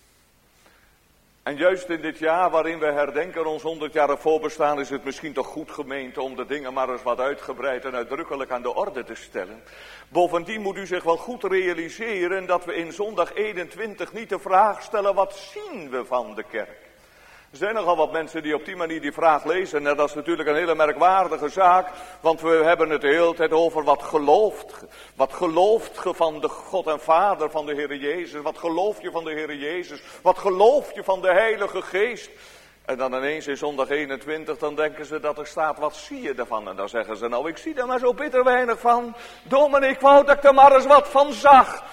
en juist in dit jaar waarin we herdenken ons honderdjarig voorbestaan, is het misschien toch goed, gemeente, om de dingen maar eens wat uitgebreid en uitdrukkelijk aan de orde te stellen. Bovendien moet u zich wel goed realiseren dat we in zondag eenentwintig niet de vraag stellen, wat zien we van de kerk? Er zijn nogal wat mensen die op die manier die vraag lezen. En dat is natuurlijk een hele merkwaardige zaak. Want we hebben het de hele tijd over wat gelooft. Wat gelooft ge van de God en Vader van de Heere Jezus? Wat geloof je van de Heere Jezus? Wat geloof je van de Heilige Geest? En dan ineens in zondag eenentwintig, dan denken ze dat er staat, wat zie je ervan? En dan zeggen ze, nou ik zie er maar zo bitter weinig van. Dominee, ik wou dat ik er maar eens wat van zag.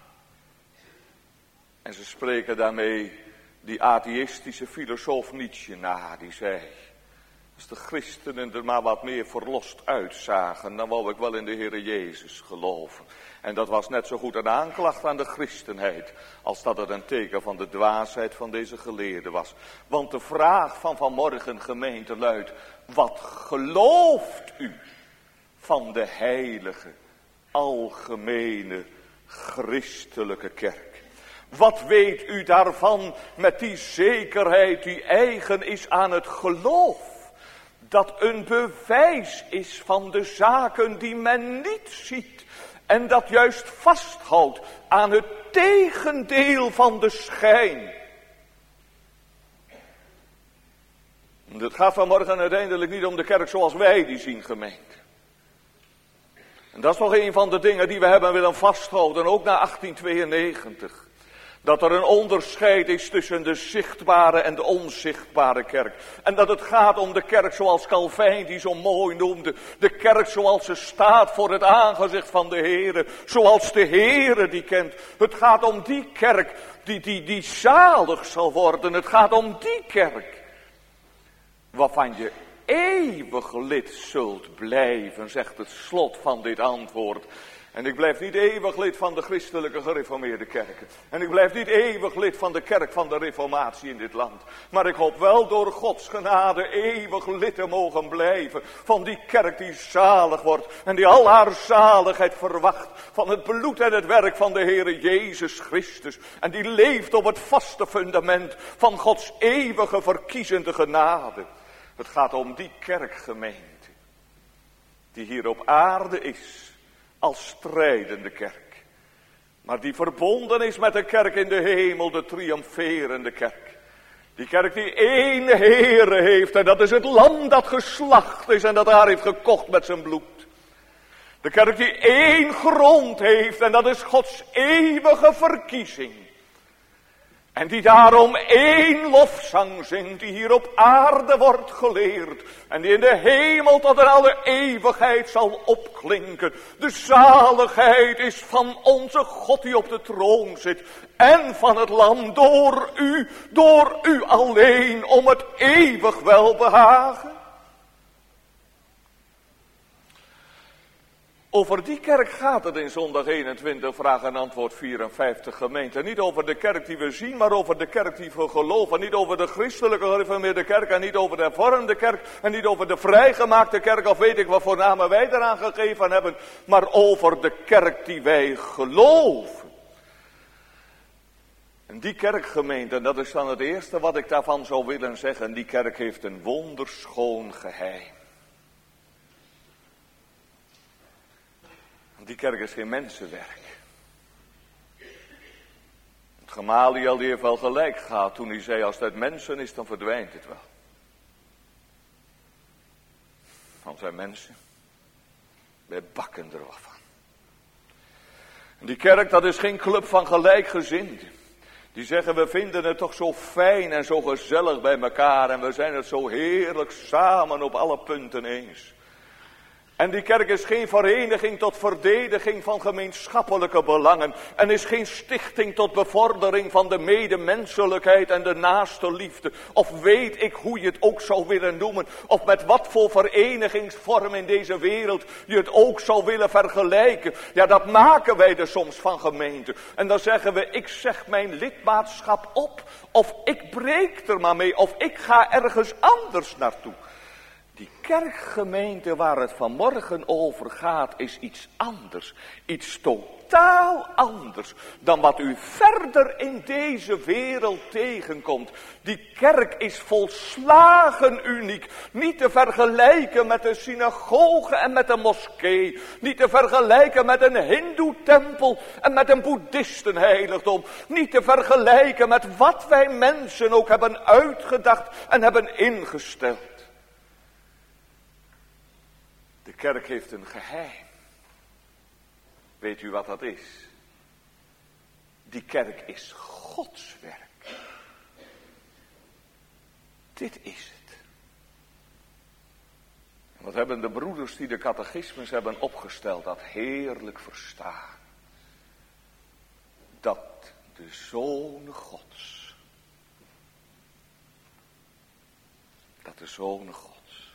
En ze spreken daarmee die atheïstische filosoof Nietzsche na, die zei, als de christenen er maar wat meer verlost uitzagen, dan wou ik wel in de Heere Jezus geloven. En dat was net zo goed een aanklacht aan de christenheid, als dat het een teken van de dwaasheid van deze geleerden was. Want de vraag van vanmorgen, gemeente, luidt, wat gelooft u van de heilige, algemene, christelijke kerk? Wat weet u daarvan met die zekerheid die eigen is aan het geloof? Dat een bewijs is van de zaken die men niet ziet. En dat juist vasthoudt aan het tegendeel van de schijn. Het gaat vanmorgen uiteindelijk niet om de kerk zoals wij die zien, gemeente. En dat is nog een van de dingen die we hebben willen vasthouden, ook na achttien tweeënnegentig. Dat er een onderscheid is tussen de zichtbare en de onzichtbare kerk. En dat het gaat om de kerk zoals Calvijn die zo mooi noemde. De kerk zoals ze staat voor het aangezicht van de Heere. Zoals de Heere die kent. Het gaat om die kerk die, die, die zalig zal worden. Het gaat om die kerk waarvan je eeuwig lid zult blijven, zegt het slot van dit antwoord. En ik blijf niet eeuwig lid van de christelijke gereformeerde kerken. En ik blijf niet eeuwig lid van de kerk van de reformatie in dit land. Maar ik hoop wel door Gods genade eeuwig lid te mogen blijven van die kerk die zalig wordt. En die al haar zaligheid verwacht van het bloed en het werk van de Heere Jezus Christus. En die leeft op het vaste fundament van Gods eeuwige verkiezende genade. Het gaat om die kerkgemeente die hier op aarde is. Als strijdende kerk. Maar die verbonden is met de kerk in de hemel, de triomferende kerk. Die kerk die één Heere heeft en dat is het lam dat geslacht is en dat haar heeft gekocht met zijn bloed. De kerk die één grond heeft en dat is Gods eeuwige verkiezing. En die daarom één lofzang zingt, die hier op aarde wordt geleerd. En die in de hemel tot in alle eeuwigheid zal opklinken. De zaligheid is van onze God die op de troon zit. En van het lam door u, door u alleen, om het eeuwig welbehagen. Over die kerk gaat het in zondag eenentwintig, vraag en antwoord vierenvijftig gemeente. Niet over de kerk die we zien, maar over de kerk die we geloven. Niet over de christelijke gereformeerde kerk en niet over de hervormde kerk. En niet over de vrijgemaakte kerk, of weet ik wat voor namen wij eraan gegeven hebben. Maar over de kerk die wij geloven. En die kerkgemeente, en dat is dan het eerste wat ik daarvan zou willen zeggen. Die kerk heeft een wonderschoon geheim. Die kerk is geen mensenwerk. Het Gamaliel die heeft wel gelijk gehad toen hij zei, als het uit mensen is, dan verdwijnt het wel. Dan zijn mensen, wij bakken er wat van. En die kerk, dat is geen club van gelijkgezinden. Die zeggen, we vinden het toch zo fijn en zo gezellig bij elkaar en we zijn het zo heerlijk samen op alle punten eens. En die kerk is geen vereniging tot verdediging van gemeenschappelijke belangen. En is geen stichting tot bevordering van de medemenselijkheid en de naaste liefde. Of weet ik hoe je het ook zou willen noemen. Of met wat voor verenigingsvorm in deze wereld je het ook zou willen vergelijken. Ja, dat maken wij er soms van gemeente. En dan zeggen we, ik zeg mijn lidmaatschap op. Of ik breek er maar mee. Of ik ga ergens anders naartoe. Die kerkgemeente waar het vanmorgen over gaat is iets anders. Iets totaal anders dan wat u verder in deze wereld tegenkomt. Die kerk is volslagen uniek. Niet te vergelijken met een synagoge en met een moskee. Niet te vergelijken met een hindoe-tempel en met een boeddhistenheiligdom. Niet te vergelijken met wat wij mensen ook hebben uitgedacht en hebben ingesteld. De kerk heeft een geheim. Weet u wat dat is? Die kerk is Gods werk. Dit is het. En wat hebben de broeders die de catechismus hebben opgesteld dat heerlijk verstaan. Dat de Zoon Gods. Dat de Zoon Gods.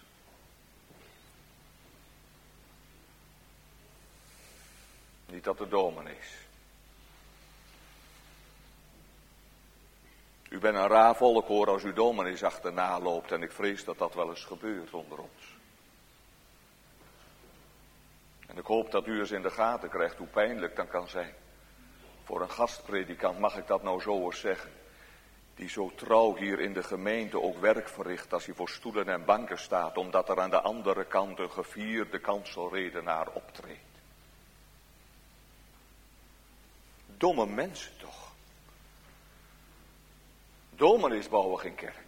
Niet dat het dominee is. U bent een raar volk hoor als u dominees achterna loopt. En ik vrees dat dat wel eens gebeurt onder ons. En ik hoop dat u eens in de gaten krijgt hoe pijnlijk dat kan zijn. Voor een gastpredikant mag ik dat nou zo eens zeggen. Die zo trouw hier in de gemeente ook werk verricht als hij voor stoelen en banken staat. Omdat er aan de andere kant een gevierde kanselredenaar optreedt. Domme mensen toch. Dominees bouwen geen kerk.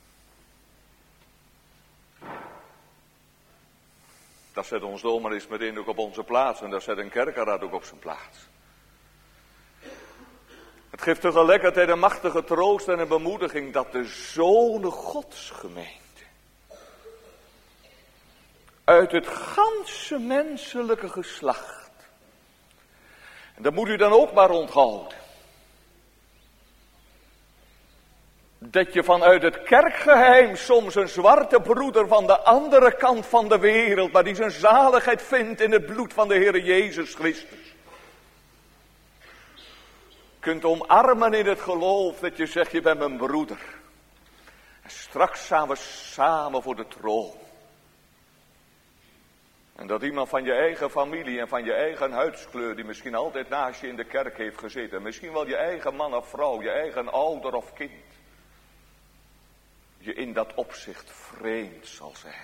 Dat zet ons dominees meteen ook op onze plaats. En dat zet een kerkenraad ook op zijn plaats. Het geeft tegelijkertijd een machtige troost en een bemoediging dat de Zonen Gods gemeente uit het ganse menselijke geslacht. En dat moet u dan ook maar onthouden. Dat je vanuit het kerkgeheim soms een zwarte broeder van de andere kant van de wereld, maar die zijn zaligheid vindt in het bloed van de Heer Jezus Christus. Kunt omarmen in het geloof dat je zegt, je bent mijn broeder. En straks staan we samen voor de troon. En dat iemand van je eigen familie en van je eigen huidskleur, die misschien altijd naast je in de kerk heeft gezeten, misschien wel je eigen man of vrouw, je eigen ouder of kind, je in dat opzicht vreemd zal zijn.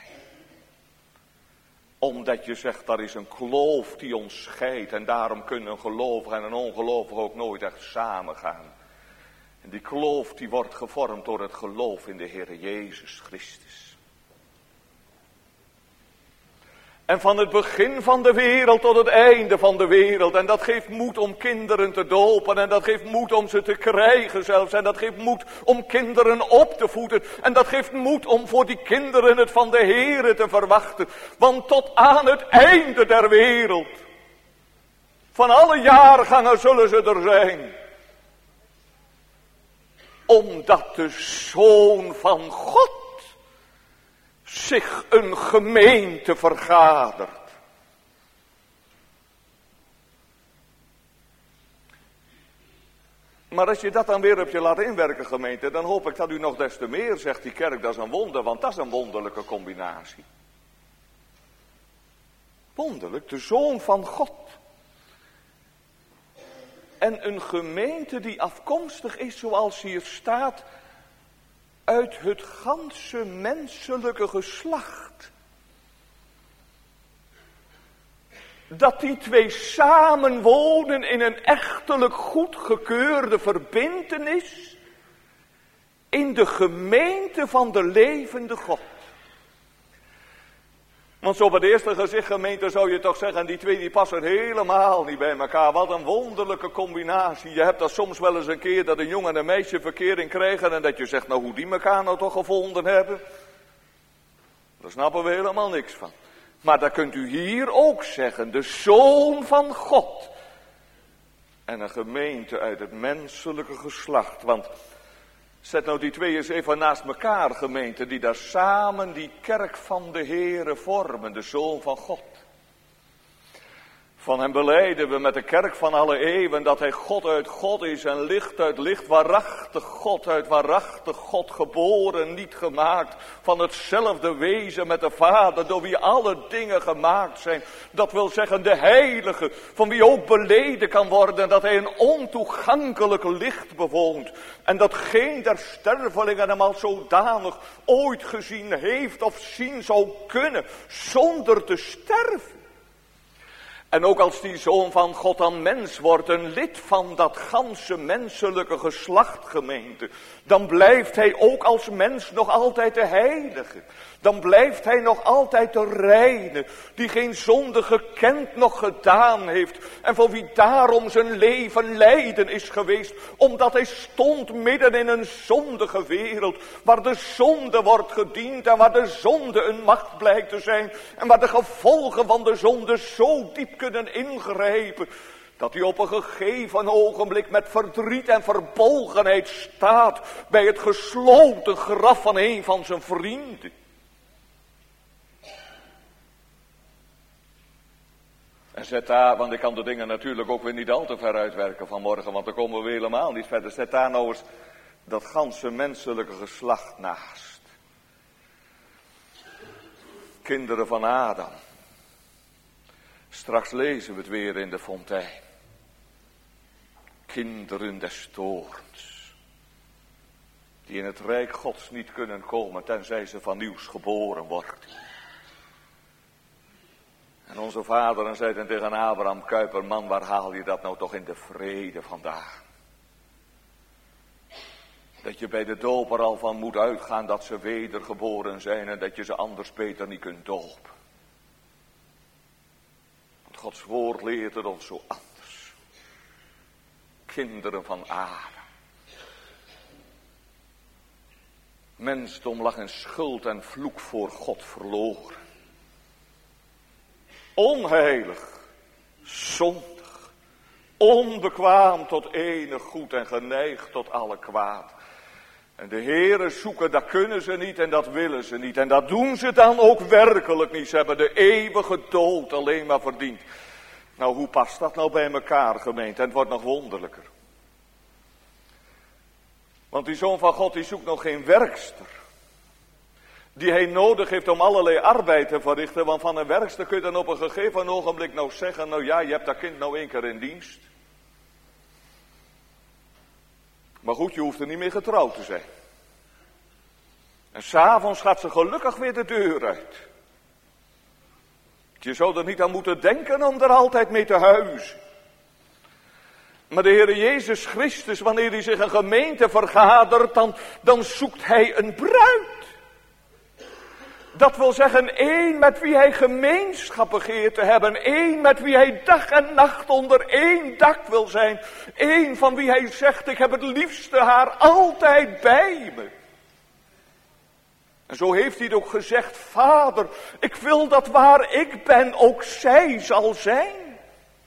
Omdat je zegt, daar is een kloof die ons scheidt en daarom kunnen een gelovige en een ongelovige ook nooit echt samen gaan. En die kloof die wordt gevormd door het geloof in de Heer Jezus Christus. En van het begin van de wereld tot het einde van de wereld. En dat geeft moed om kinderen te dopen. En dat geeft moed om ze te krijgen zelfs. En dat geeft moed om kinderen op te voeden. En dat geeft moed om voor die kinderen het van de Heere te verwachten. Want tot aan het einde der wereld. Van alle jaargangen zullen ze er zijn. Omdat de Zoon van God zich een gemeente vergadert. Maar als je dat dan weer op je laat inwerken, gemeente, dan hoop ik dat u nog des te meer zegt, die kerk, dat is een wonder, want dat is een wonderlijke combinatie. Wonderlijk, de Zoon van God. En een gemeente die afkomstig is, zoals hier staat, uit het ganse menselijke geslacht. Dat die twee samen wonen in een echtelijk goedgekeurde verbintenis in de gemeente van de levende God. Want zo op het eerste gezicht, gemeente, zou je toch zeggen, die twee die passen helemaal niet bij elkaar. Wat een wonderlijke combinatie. Je hebt dat soms wel eens een keer dat een jongen en een meisje verkering krijgen en dat je zegt, nou hoe die elkaar nou toch gevonden hebben. Daar snappen we helemaal niks van. Maar dat kunt u hier ook zeggen, de Zoon van God. En een gemeente uit het menselijke geslacht, want zet nou die twee eens even naast elkaar, gemeente, die daar samen die kerk van de Heere vormen, de Zoon van God. Van hem belijden we met de kerk van alle eeuwen dat hij God uit God is en licht uit licht, waarachtig God uit waarachtig God, geboren, niet gemaakt, van hetzelfde wezen met de Vader, door wie alle dingen gemaakt zijn. Dat wil zeggen de Heilige, van wie ook beleden kan worden dat hij een ontoegankelijk licht bewoont. En dat geen der stervelingen hem al zodanig ooit gezien heeft of zien zou kunnen, zonder te sterven. En ook als die Zoon van God dan mens wordt, een lid van dat ganse menselijke geslacht, gemeente, dan blijft hij ook als mens nog altijd de heilige. Dan blijft hij nog altijd de reine, die geen zonde gekend nog gedaan heeft. En voor wie daarom zijn leven lijden is geweest, omdat hij stond midden in een zondige wereld, waar de zonde wordt gediend en waar de zonde een macht blijkt te zijn. En waar de gevolgen van de zonde zo diep kunnen ingrijpen, dat hij op een gegeven ogenblik met verdriet en verbolgenheid staat bij het gesloten graf van een van zijn vrienden. En zet daar, want ik kan de dingen natuurlijk ook weer niet al te ver uitwerken vanmorgen, want dan komen we helemaal niet verder. Zet daar nou eens dat ganse menselijke geslacht naast. Kinderen van Adam. Straks lezen we het weer in de fontein. Kinderen des toorns. Die in het rijk Gods niet kunnen komen, tenzij ze van nieuws geboren worden. En onze vader zei tegen Abraham, Kuiperman, waar haal je dat nou toch in de vrede vandaan? Dat je bij de doper al van moet uitgaan dat ze wedergeboren zijn en dat je ze anders beter niet kunt dopen. Want Gods woord leert het ons zo anders. Kinderen van Adam. Mensdom lag in schuld en vloek voor God verloren. Onheilig, zondig, onbekwaam tot enig goed en geneigd tot alle kwaad. En de Heere zoeken, dat kunnen ze niet en dat willen ze niet. En dat doen ze dan ook werkelijk niet. Ze hebben de eeuwige dood alleen maar verdiend. Nou, hoe past dat nou bij elkaar, gemeente? En het wordt nog wonderlijker. Want die Zoon van God, die zoekt nog geen werkster. Die hij nodig heeft om allerlei arbeid te verrichten. Want van een werkster kun je dan op een gegeven ogenblik nou zeggen, nou ja, je hebt dat kind nou één keer in dienst. Maar goed, je hoeft er niet meer getrouwd te zijn. En 's avonds gaat ze gelukkig weer de deur uit. Je zou er niet aan moeten denken om er altijd mee te huizen. Maar de Heere Jezus Christus, wanneer hij zich een gemeente vergadert, dan, dan zoekt hij een bruid. Dat wil zeggen één met wie hij gemeenschap begeert te hebben. Één met wie hij dag en nacht onder één dak wil zijn. Één van wie hij zegt, ik heb het liefste haar altijd bij me. En zo heeft hij het ook gezegd, Vader, ik wil dat waar ik ben ook zij zal zijn.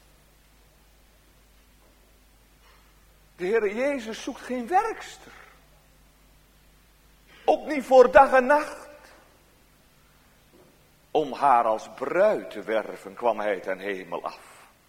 De Heere Jezus zoekt geen werkster. Ook niet voor dag en nacht. Om haar als bruid te werven kwam hij ten hemel af.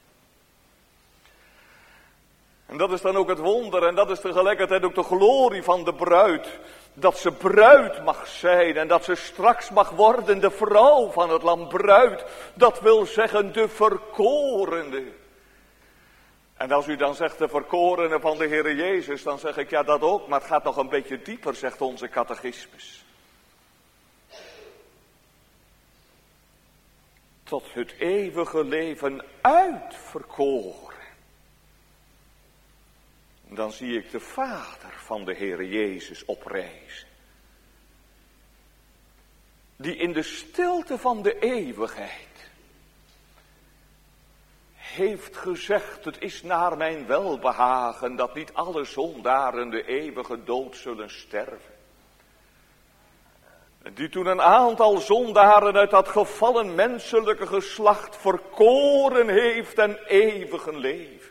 En dat is dan ook het wonder en dat is tegelijkertijd ook de glorie van de bruid. Dat ze bruid mag zijn en dat ze straks mag worden de vrouw van het lam. Bruid, dat wil zeggen de verkorene. En als u dan zegt de verkorene van de Heere Jezus, dan zeg ik ja dat ook. Maar het gaat nog een beetje dieper, zegt onze catechismus. Tot het eeuwige leven uitverkoren. Dan zie ik de Vader van de Heere Jezus oprijzen. Die in de stilte van de eeuwigheid heeft gezegd, het is naar mijn welbehagen dat niet alle zondaren de eeuwige dood zullen sterven. Die toen een aantal zondaren uit dat gevallen menselijke geslacht verkoren heeft en eeuwige leven.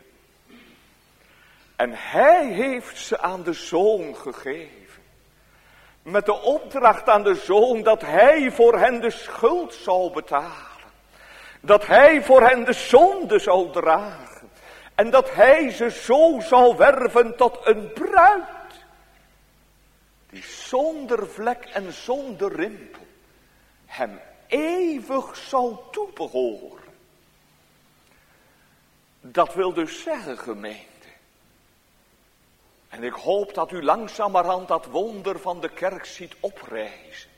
En hij heeft ze aan de Zoon gegeven. Met de opdracht aan de Zoon dat hij voor hen de schuld zou betalen. Dat hij voor hen de zonde zou dragen. En dat hij ze zo zou werven tot een bruid. Die zonder vlek en zonder rimpel hem eeuwig zou toebehoren. Dat wil dus zeggen, gemeente. En ik hoop dat u langzamerhand dat wonder van de kerk ziet oprijzen.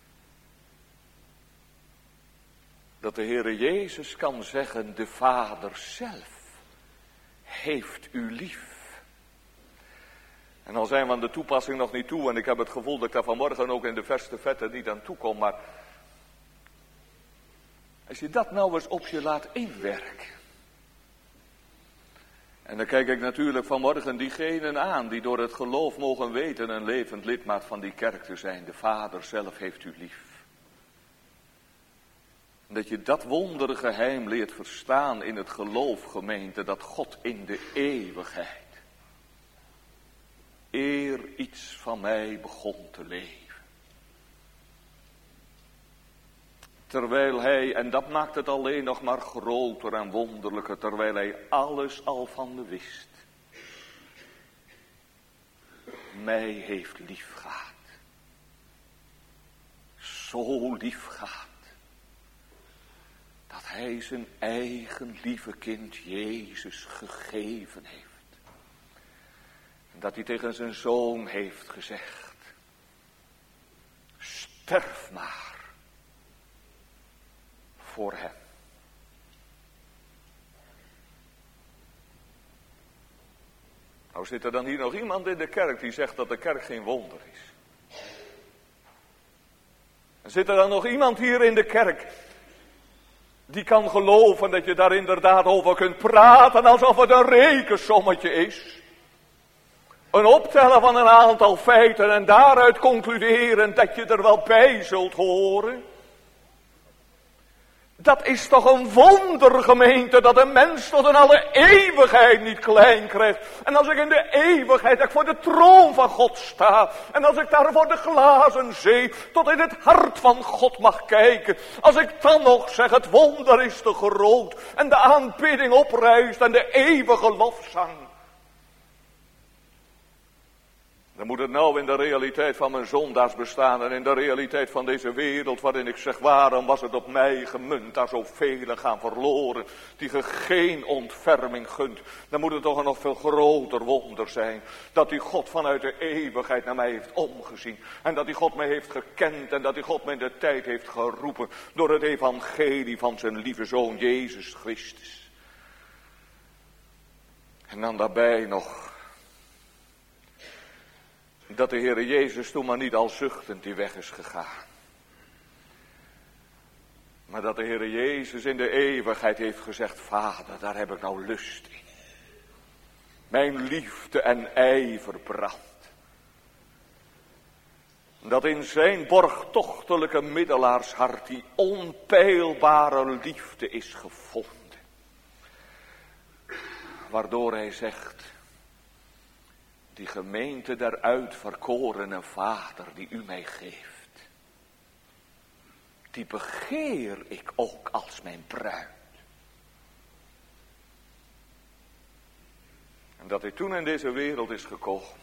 Dat de Heere Jezus kan zeggen, de Vader zelf heeft u lief. En al zijn we aan de toepassing nog niet toe, en ik heb het gevoel dat ik daar vanmorgen ook in de verste vette niet aan toe kom, maar als je dat nou eens op je laat inwerken. En dan kijk ik natuurlijk vanmorgen diegenen aan die door het geloof mogen weten een levend lidmaat van die kerk te zijn. De Vader zelf heeft u lief. En dat je dat wondergeheim leert verstaan in het geloof, gemeente, dat God in de eeuwigheid eer iets van mij begon te leven. Terwijl hij, en dat maakt het alleen nog maar groter en wonderlijker, terwijl hij alles al van me wist. Mij heeft lief gehad. Zo lief gehad. Dat hij zijn eigen lieve kind Jezus gegeven heeft. En dat hij tegen zijn zoon heeft gezegd. Sterf maar. Voor hem. Nou zit er dan hier nog iemand in de kerk die zegt dat de kerk geen wonder is. En zit er dan nog iemand hier in de kerk die kan geloven dat je daar inderdaad over kunt praten alsof het een rekensommetje is. Een optellen van een aantal feiten en daaruit concluderen dat je er wel bij zult horen. Dat is toch een wonder, gemeente, dat een mens tot in alle eeuwigheid niet klein krijgt. En als ik in de eeuwigheid ik voor de troon van God sta. En als ik daar voor de glazen zee tot in het hart van God mag kijken. Als ik dan nog zeg, het wonder is te groot. En de aanbidding oprijst en de eeuwige lofzang. Dan moet het nou in de realiteit van mijn zondaars bestaan en in de realiteit van deze wereld waarin ik zeg, waarom was het op mij gemunt, daar zoveel gaan verloren, die ge geen ontferming gunt. Dan moet het toch een nog veel groter wonder zijn, dat die God vanuit de eeuwigheid naar mij heeft omgezien. En dat die God mij heeft gekend en dat die God mij in de tijd heeft geroepen door het evangelie van zijn lieve Zoon Jezus Christus. En dan daarbij nog dat de Heere Jezus toen maar niet al zuchtend die weg is gegaan. Maar dat de Heer Jezus in de eeuwigheid heeft gezegd, Vader, daar heb ik nou lust in. Mijn liefde en ijver brandt. Dat in zijn borgtochtelijke middelaarshart die onpeilbare liefde is gevonden. Waardoor hij zegt, die gemeente der uitverkorene Vader die u mij geeft. Die begeer ik ook als mijn bruid. En dat hij toen in deze wereld is gekomen.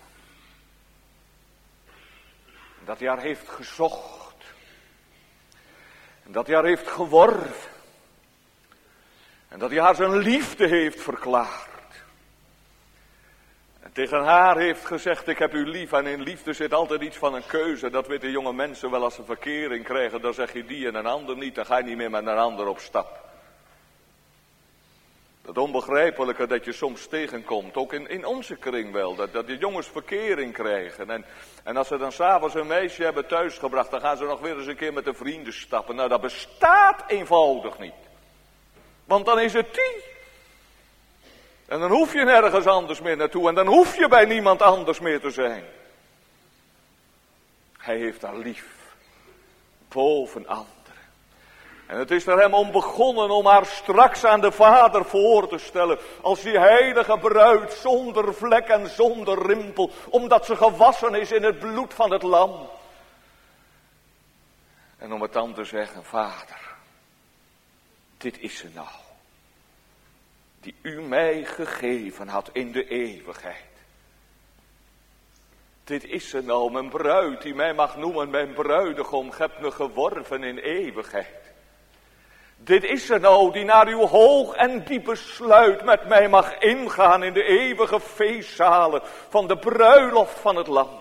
En dat hij haar heeft gezocht. En dat hij haar heeft geworven. En dat hij haar zijn liefde heeft verklaard. En tegen haar heeft gezegd, ik heb u lief. En in liefde zit altijd iets van een keuze. Dat weten jonge mensen wel als ze verkering krijgen. Dan zeg je die en een ander niet. Dan ga je niet meer met een ander op stap. Dat onbegrijpelijke dat je soms tegenkomt, ook in, in onze kring wel, dat, dat die jongens verkering krijgen. En, en als ze dan s'avonds een meisje hebben thuisgebracht, dan gaan ze nog weer eens een keer met de vrienden stappen. Nou, dat bestaat eenvoudig niet. Want dan is het die. En dan hoef je nergens anders meer naartoe en dan hoef je bij niemand anders meer te zijn. Hij heeft haar lief, boven anderen. En het is er hem om begonnen om haar straks aan de Vader voor te stellen. Als die heilige bruid zonder vlek en zonder rimpel. Omdat ze gewassen is in het bloed van het lam. En om het dan te zeggen, Vader. Dit is ze nou. Die u mij gegeven had in de eeuwigheid. Dit is ze nou, mijn bruid die mij mag noemen mijn bruidegom. Ge hebt me geworven in eeuwigheid. Dit is er nou die naar uw hoog en diep besluit met mij mag ingaan in de eeuwige feestzalen van de bruiloft van het lam.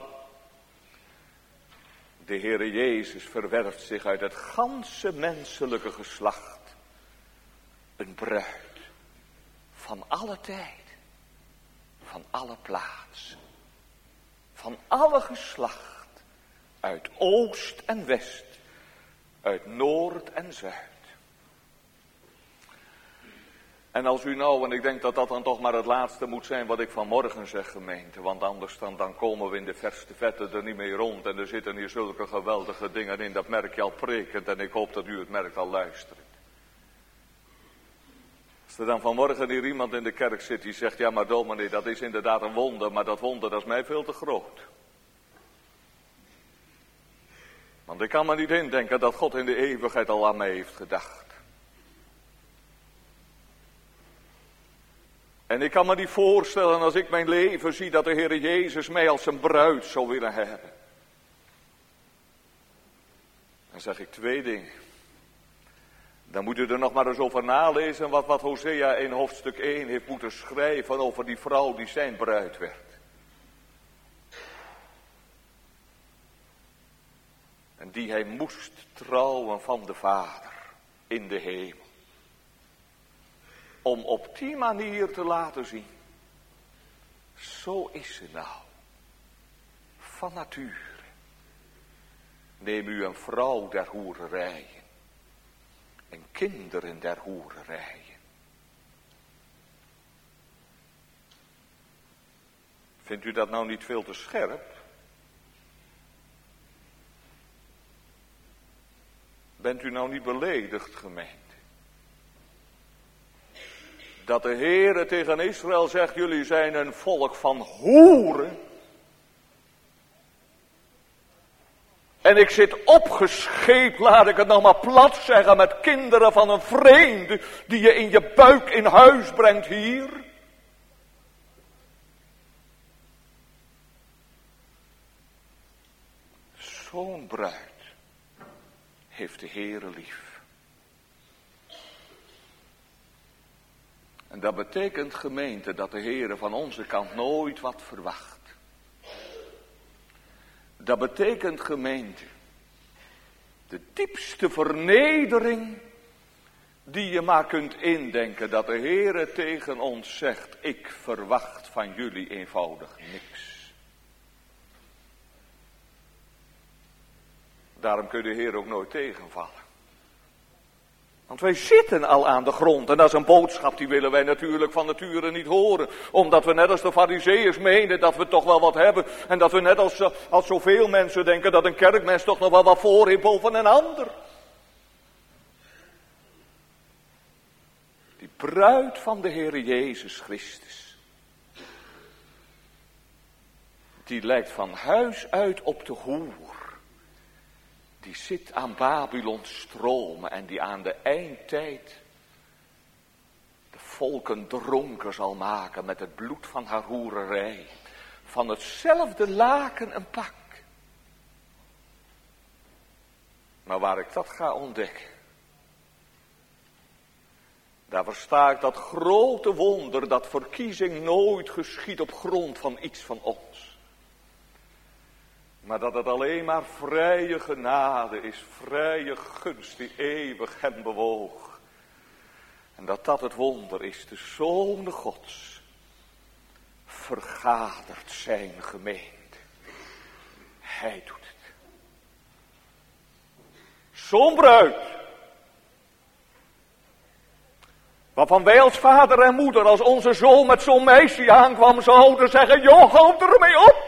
De Heere Jezus verwerft zich uit het ganse menselijke geslacht. Een bruid van alle tijd, van alle plaats, van alle geslacht, uit oost en west, uit noord en zuid. En als u nou, en ik denk dat dat dan toch maar het laatste moet zijn wat ik vanmorgen zeg, gemeente. Want anders dan, dan komen we in de verste vette er niet mee rond. En er zitten hier zulke geweldige dingen in, dat merk je al prekend. En ik hoop dat u het merkt al luisterend. Als er dan vanmorgen hier iemand in de kerk zit die zegt, ja maar dominee, dat is inderdaad een wonder. Maar dat wonder, dat is mij veel te groot. Want ik kan me niet indenken dat God in de eeuwigheid al aan mij heeft gedacht. En ik kan me niet voorstellen als ik mijn leven zie dat de Heer Jezus mij als zijn bruid zou willen hebben. Dan zeg ik twee dingen. Dan moet u er nog maar eens over nalezen wat, wat Hosea in hoofdstuk één heeft moeten schrijven over die vrouw die zijn bruid werd. En die hij moest trouwen van de Vader in de hemel. Om op die manier te laten zien. Zo is ze nou. Van nature. Neem u een vrouw der hoererijen. En kinderen der hoererijen. Vindt u dat nou niet veel te scherp? Bent u nou niet beledigd, gemeente? Dat de Heere tegen Israël zegt, jullie zijn een volk van hoeren. En ik zit opgescheept, laat ik het nog maar plat zeggen, met kinderen van een vreemde, die je in je buik in huis brengt hier. Zo'n bruid heeft de Heere lief. En dat betekent, gemeente, dat de Heere van onze kant nooit wat verwacht. Dat betekent, gemeente, de diepste vernedering die je maar kunt indenken, dat de Heere tegen ons zegt, ik verwacht van jullie eenvoudig niks. Daarom kun je de Heer ook nooit tegenvallen. Want wij zitten al aan de grond. En dat is een boodschap die willen wij natuurlijk van nature niet horen. Omdat we net als de Farizeeërs menen dat we toch wel wat hebben. En dat we net als, als zoveel mensen denken dat een kerkmens toch nog wel wat voor heeft boven een ander. Die bruid van de Heer Jezus Christus. Die lijkt van huis uit op de hoer. Die zit aan Babylons stromen en die aan de eindtijd de volken dronken zal maken met het bloed van haar hoererij. Van hetzelfde laken een pak. Maar waar ik dat ga ontdekken, daar versta ik dat grote wonder dat verkiezing nooit geschiedt op grond van iets van ons. Maar dat het alleen maar vrije genade is, vrije gunst die eeuwig hem bewoog. En dat dat het wonder is, de Zoon Gods vergadert zijn gemeente. Hij doet het. Zo'n bruid, waarvan wij als vader en moeder, als onze zoon met zo'n meisje aankwam, zouden zeggen, joh, houd ermee op.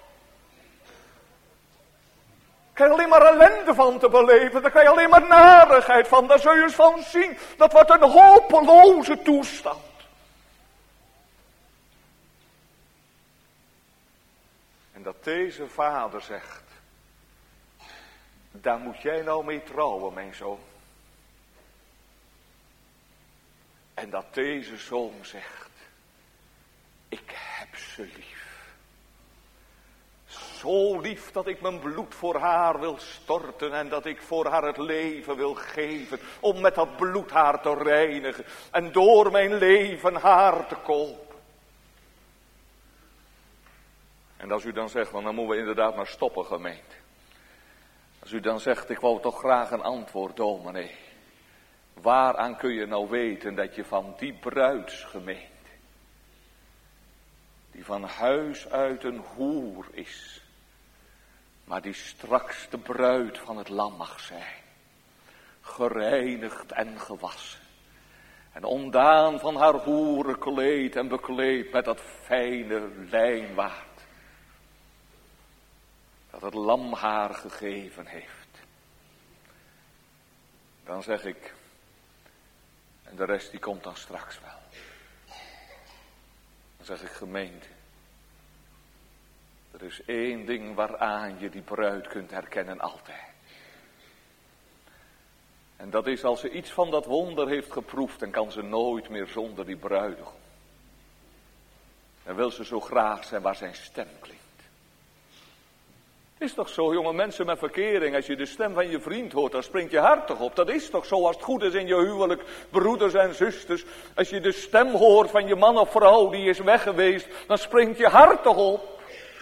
Daar kan je alleen maar ellende van te beleven. Daar kan je alleen maar narigheid van. Daar zul je eens van zien. Dat wordt een hopeloze toestand. En dat deze vader zegt, daar moet jij nou mee trouwen, mijn zoon. En dat deze zoon zegt, ik heb ze lief. Zo lief dat ik mijn bloed voor haar wil storten en dat ik voor haar het leven wil geven. Om met dat bloed haar te reinigen en door mijn leven haar te kopen. En als u dan zegt, want dan moeten we inderdaad maar stoppen, gemeente. Als u dan zegt, ik wou toch graag een antwoord, dominee. Waaraan kun je nou weten dat je van die bruidsgemeente, die van huis uit een hoer is, maar die straks de bruid van het lam mag zijn, gereinigd en gewassen, en ondaan van haar hoerenkleed en bekleed met dat fijne lijnwaad, dat het lam haar gegeven heeft. Dan zeg ik, en de rest die komt dan straks wel. Dan zeg ik, gemeente, er is één ding waaraan je die bruid kunt herkennen altijd. En dat is als ze iets van dat wonder heeft geproefd, dan kan ze nooit meer zonder die bruidegom. Dan wil ze zo graag zijn waar zijn stem klinkt. Het is toch zo, jonge mensen met verkering, als je de stem van je vriend hoort, dan springt je hart toch op. Dat is toch zo als het goed is in je huwelijk, broeders en zusters. Als je de stem hoort van je man of vrouw die is weg geweest, dan springt je hart toch op.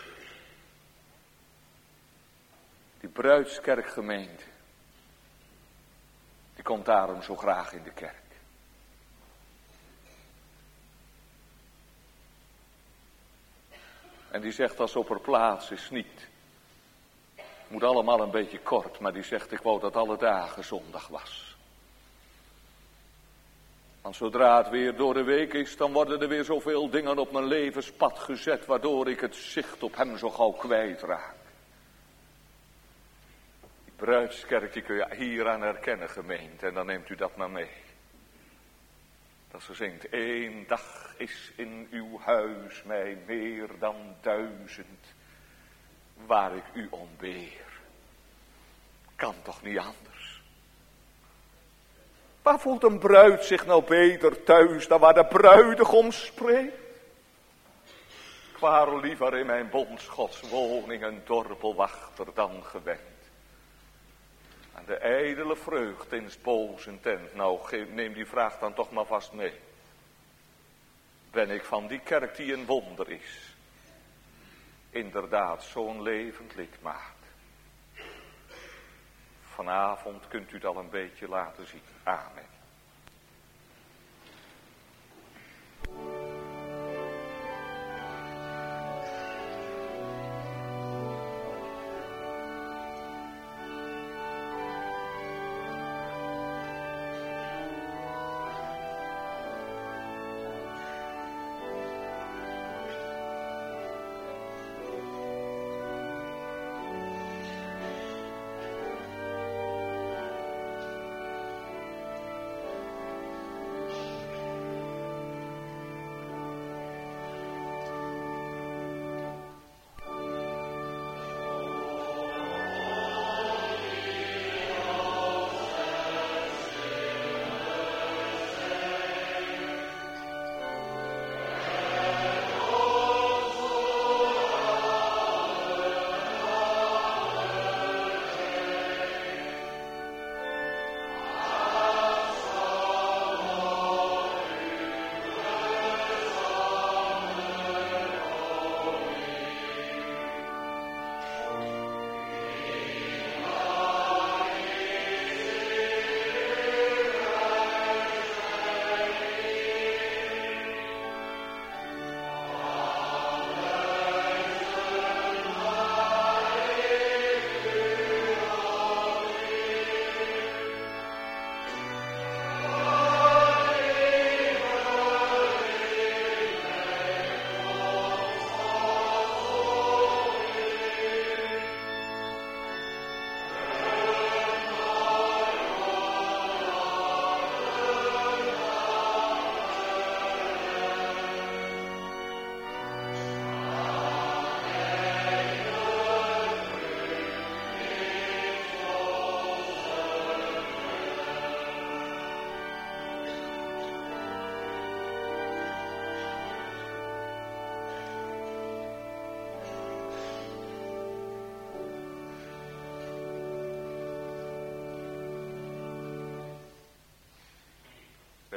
Die bruidskerkgemeente, die komt daarom zo graag in de kerk. En die zegt als ze op haar plaats is niet. Moet allemaal een beetje kort, maar die zegt, ik wou dat alle dagen zondag was. Want zodra het weer door de week is, dan worden er weer zoveel dingen op mijn levenspad gezet, waardoor ik het zicht op hem zo gauw kwijtraak. Die bruidskerk, die kun je hier aan herkennen, gemeente, en dan neemt u dat maar mee. Dat ze zingt, één dag is in uw huis mij meer dan duizend, waar ik u ontbeer. Kan toch niet anders. Waar voelt een bruid zich nou beter thuis dan waar de bruidegom spreekt? Ik ware liever in mijn bondsgods woning een dorpelwachter dan gewend. Aan de ijdele vreugd in 's bozen tent. Nou, neem die vraag dan toch maar vast mee. Ben ik van die kerk die een wonder is, inderdaad zo'n levend lidmaat? Vanavond kunt u het al een beetje laten zien. Amen.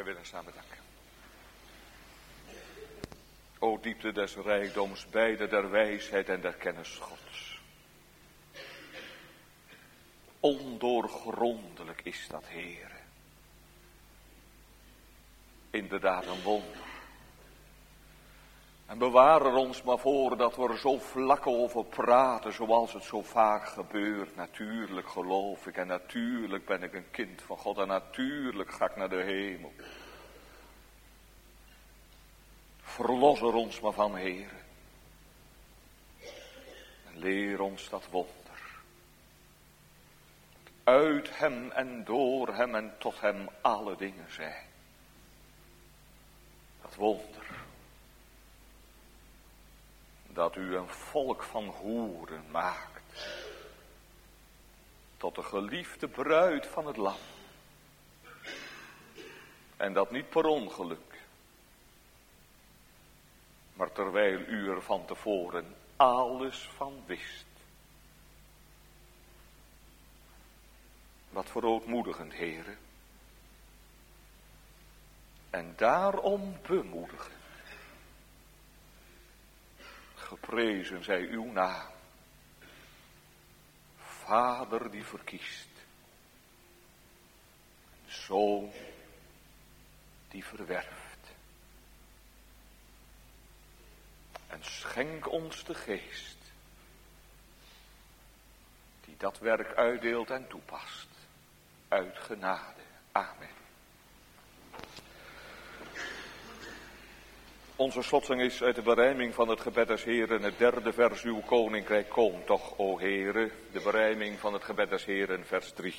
Wij willen samen danken. O diepte des rijkdoms, beide der wijsheid en der kennis Gods. Ondoorgrondelijk is dat, Heere. Inderdaad een wonder. En bewaar er ons maar voor dat we er zo vlak over praten zoals het zo vaak gebeurt. Natuurlijk geloof ik en natuurlijk ben ik een kind van God en natuurlijk ga ik naar de hemel. Verlos er ons maar van, Heere. En leer ons dat wonder. Uit hem en door hem en tot hem alle dingen zijn. Dat wonder. Dat u een volk van hoeren maakt. Tot de geliefde bruid van het lam. En dat niet per ongeluk. Maar terwijl u er van tevoren alles van wist. Wat verootmoedigend, Heere. En daarom bemoedigen. Geprezen zij uw naam. Vader die verkiest. Zoon die verwerft. En schenk ons de geest. Die dat werk uitdeelt en toepast. Uit genade. Amen. Onze slotzing is uit de berijming van het gebed des Heeren, het derde vers, uw koninkrijk komt toch, o Heere, de berijming van het gebed des Heeren, vers drie.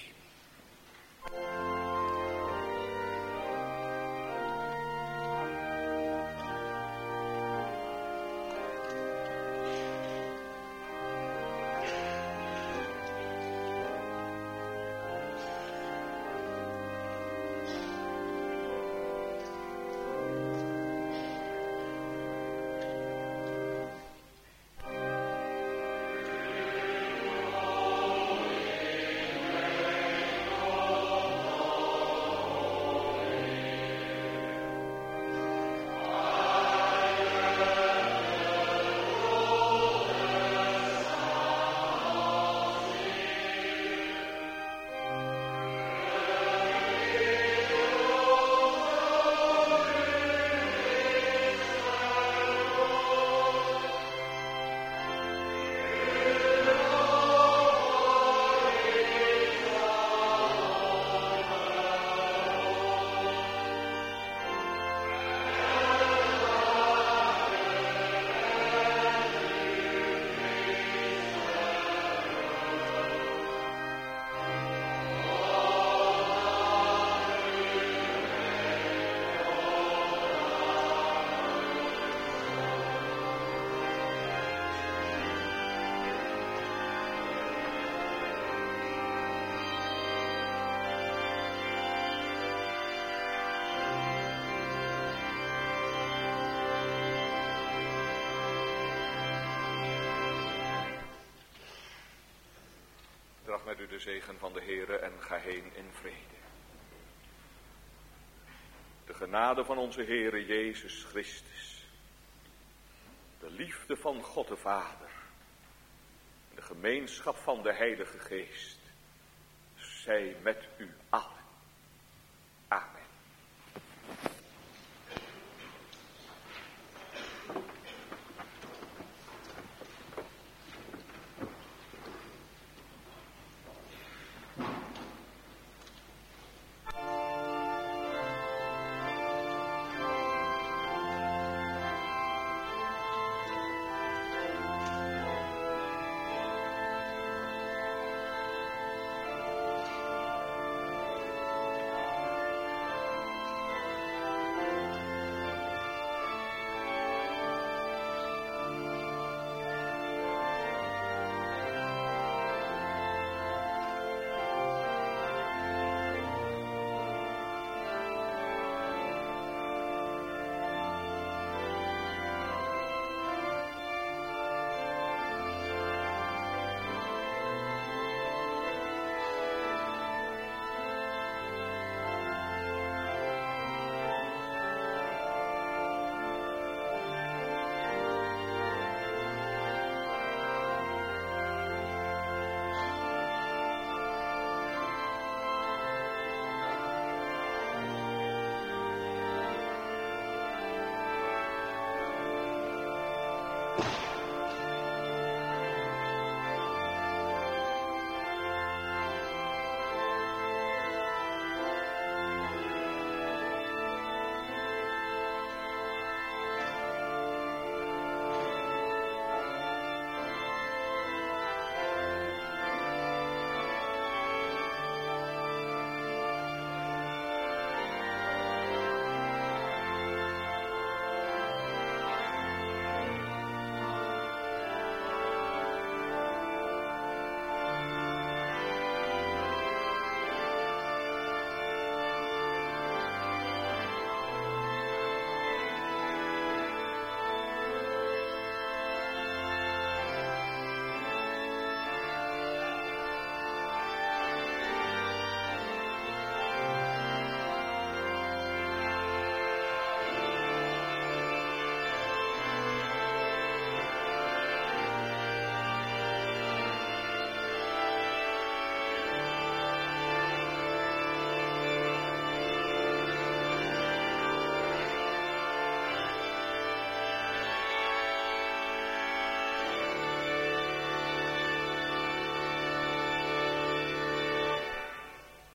Draag met u de zegen van de Heere en ga heen in vrede. De genade van onze Heere Jezus Christus. De liefde van God de Vader. De gemeenschap van de Heilige Geest. Zij met u allen.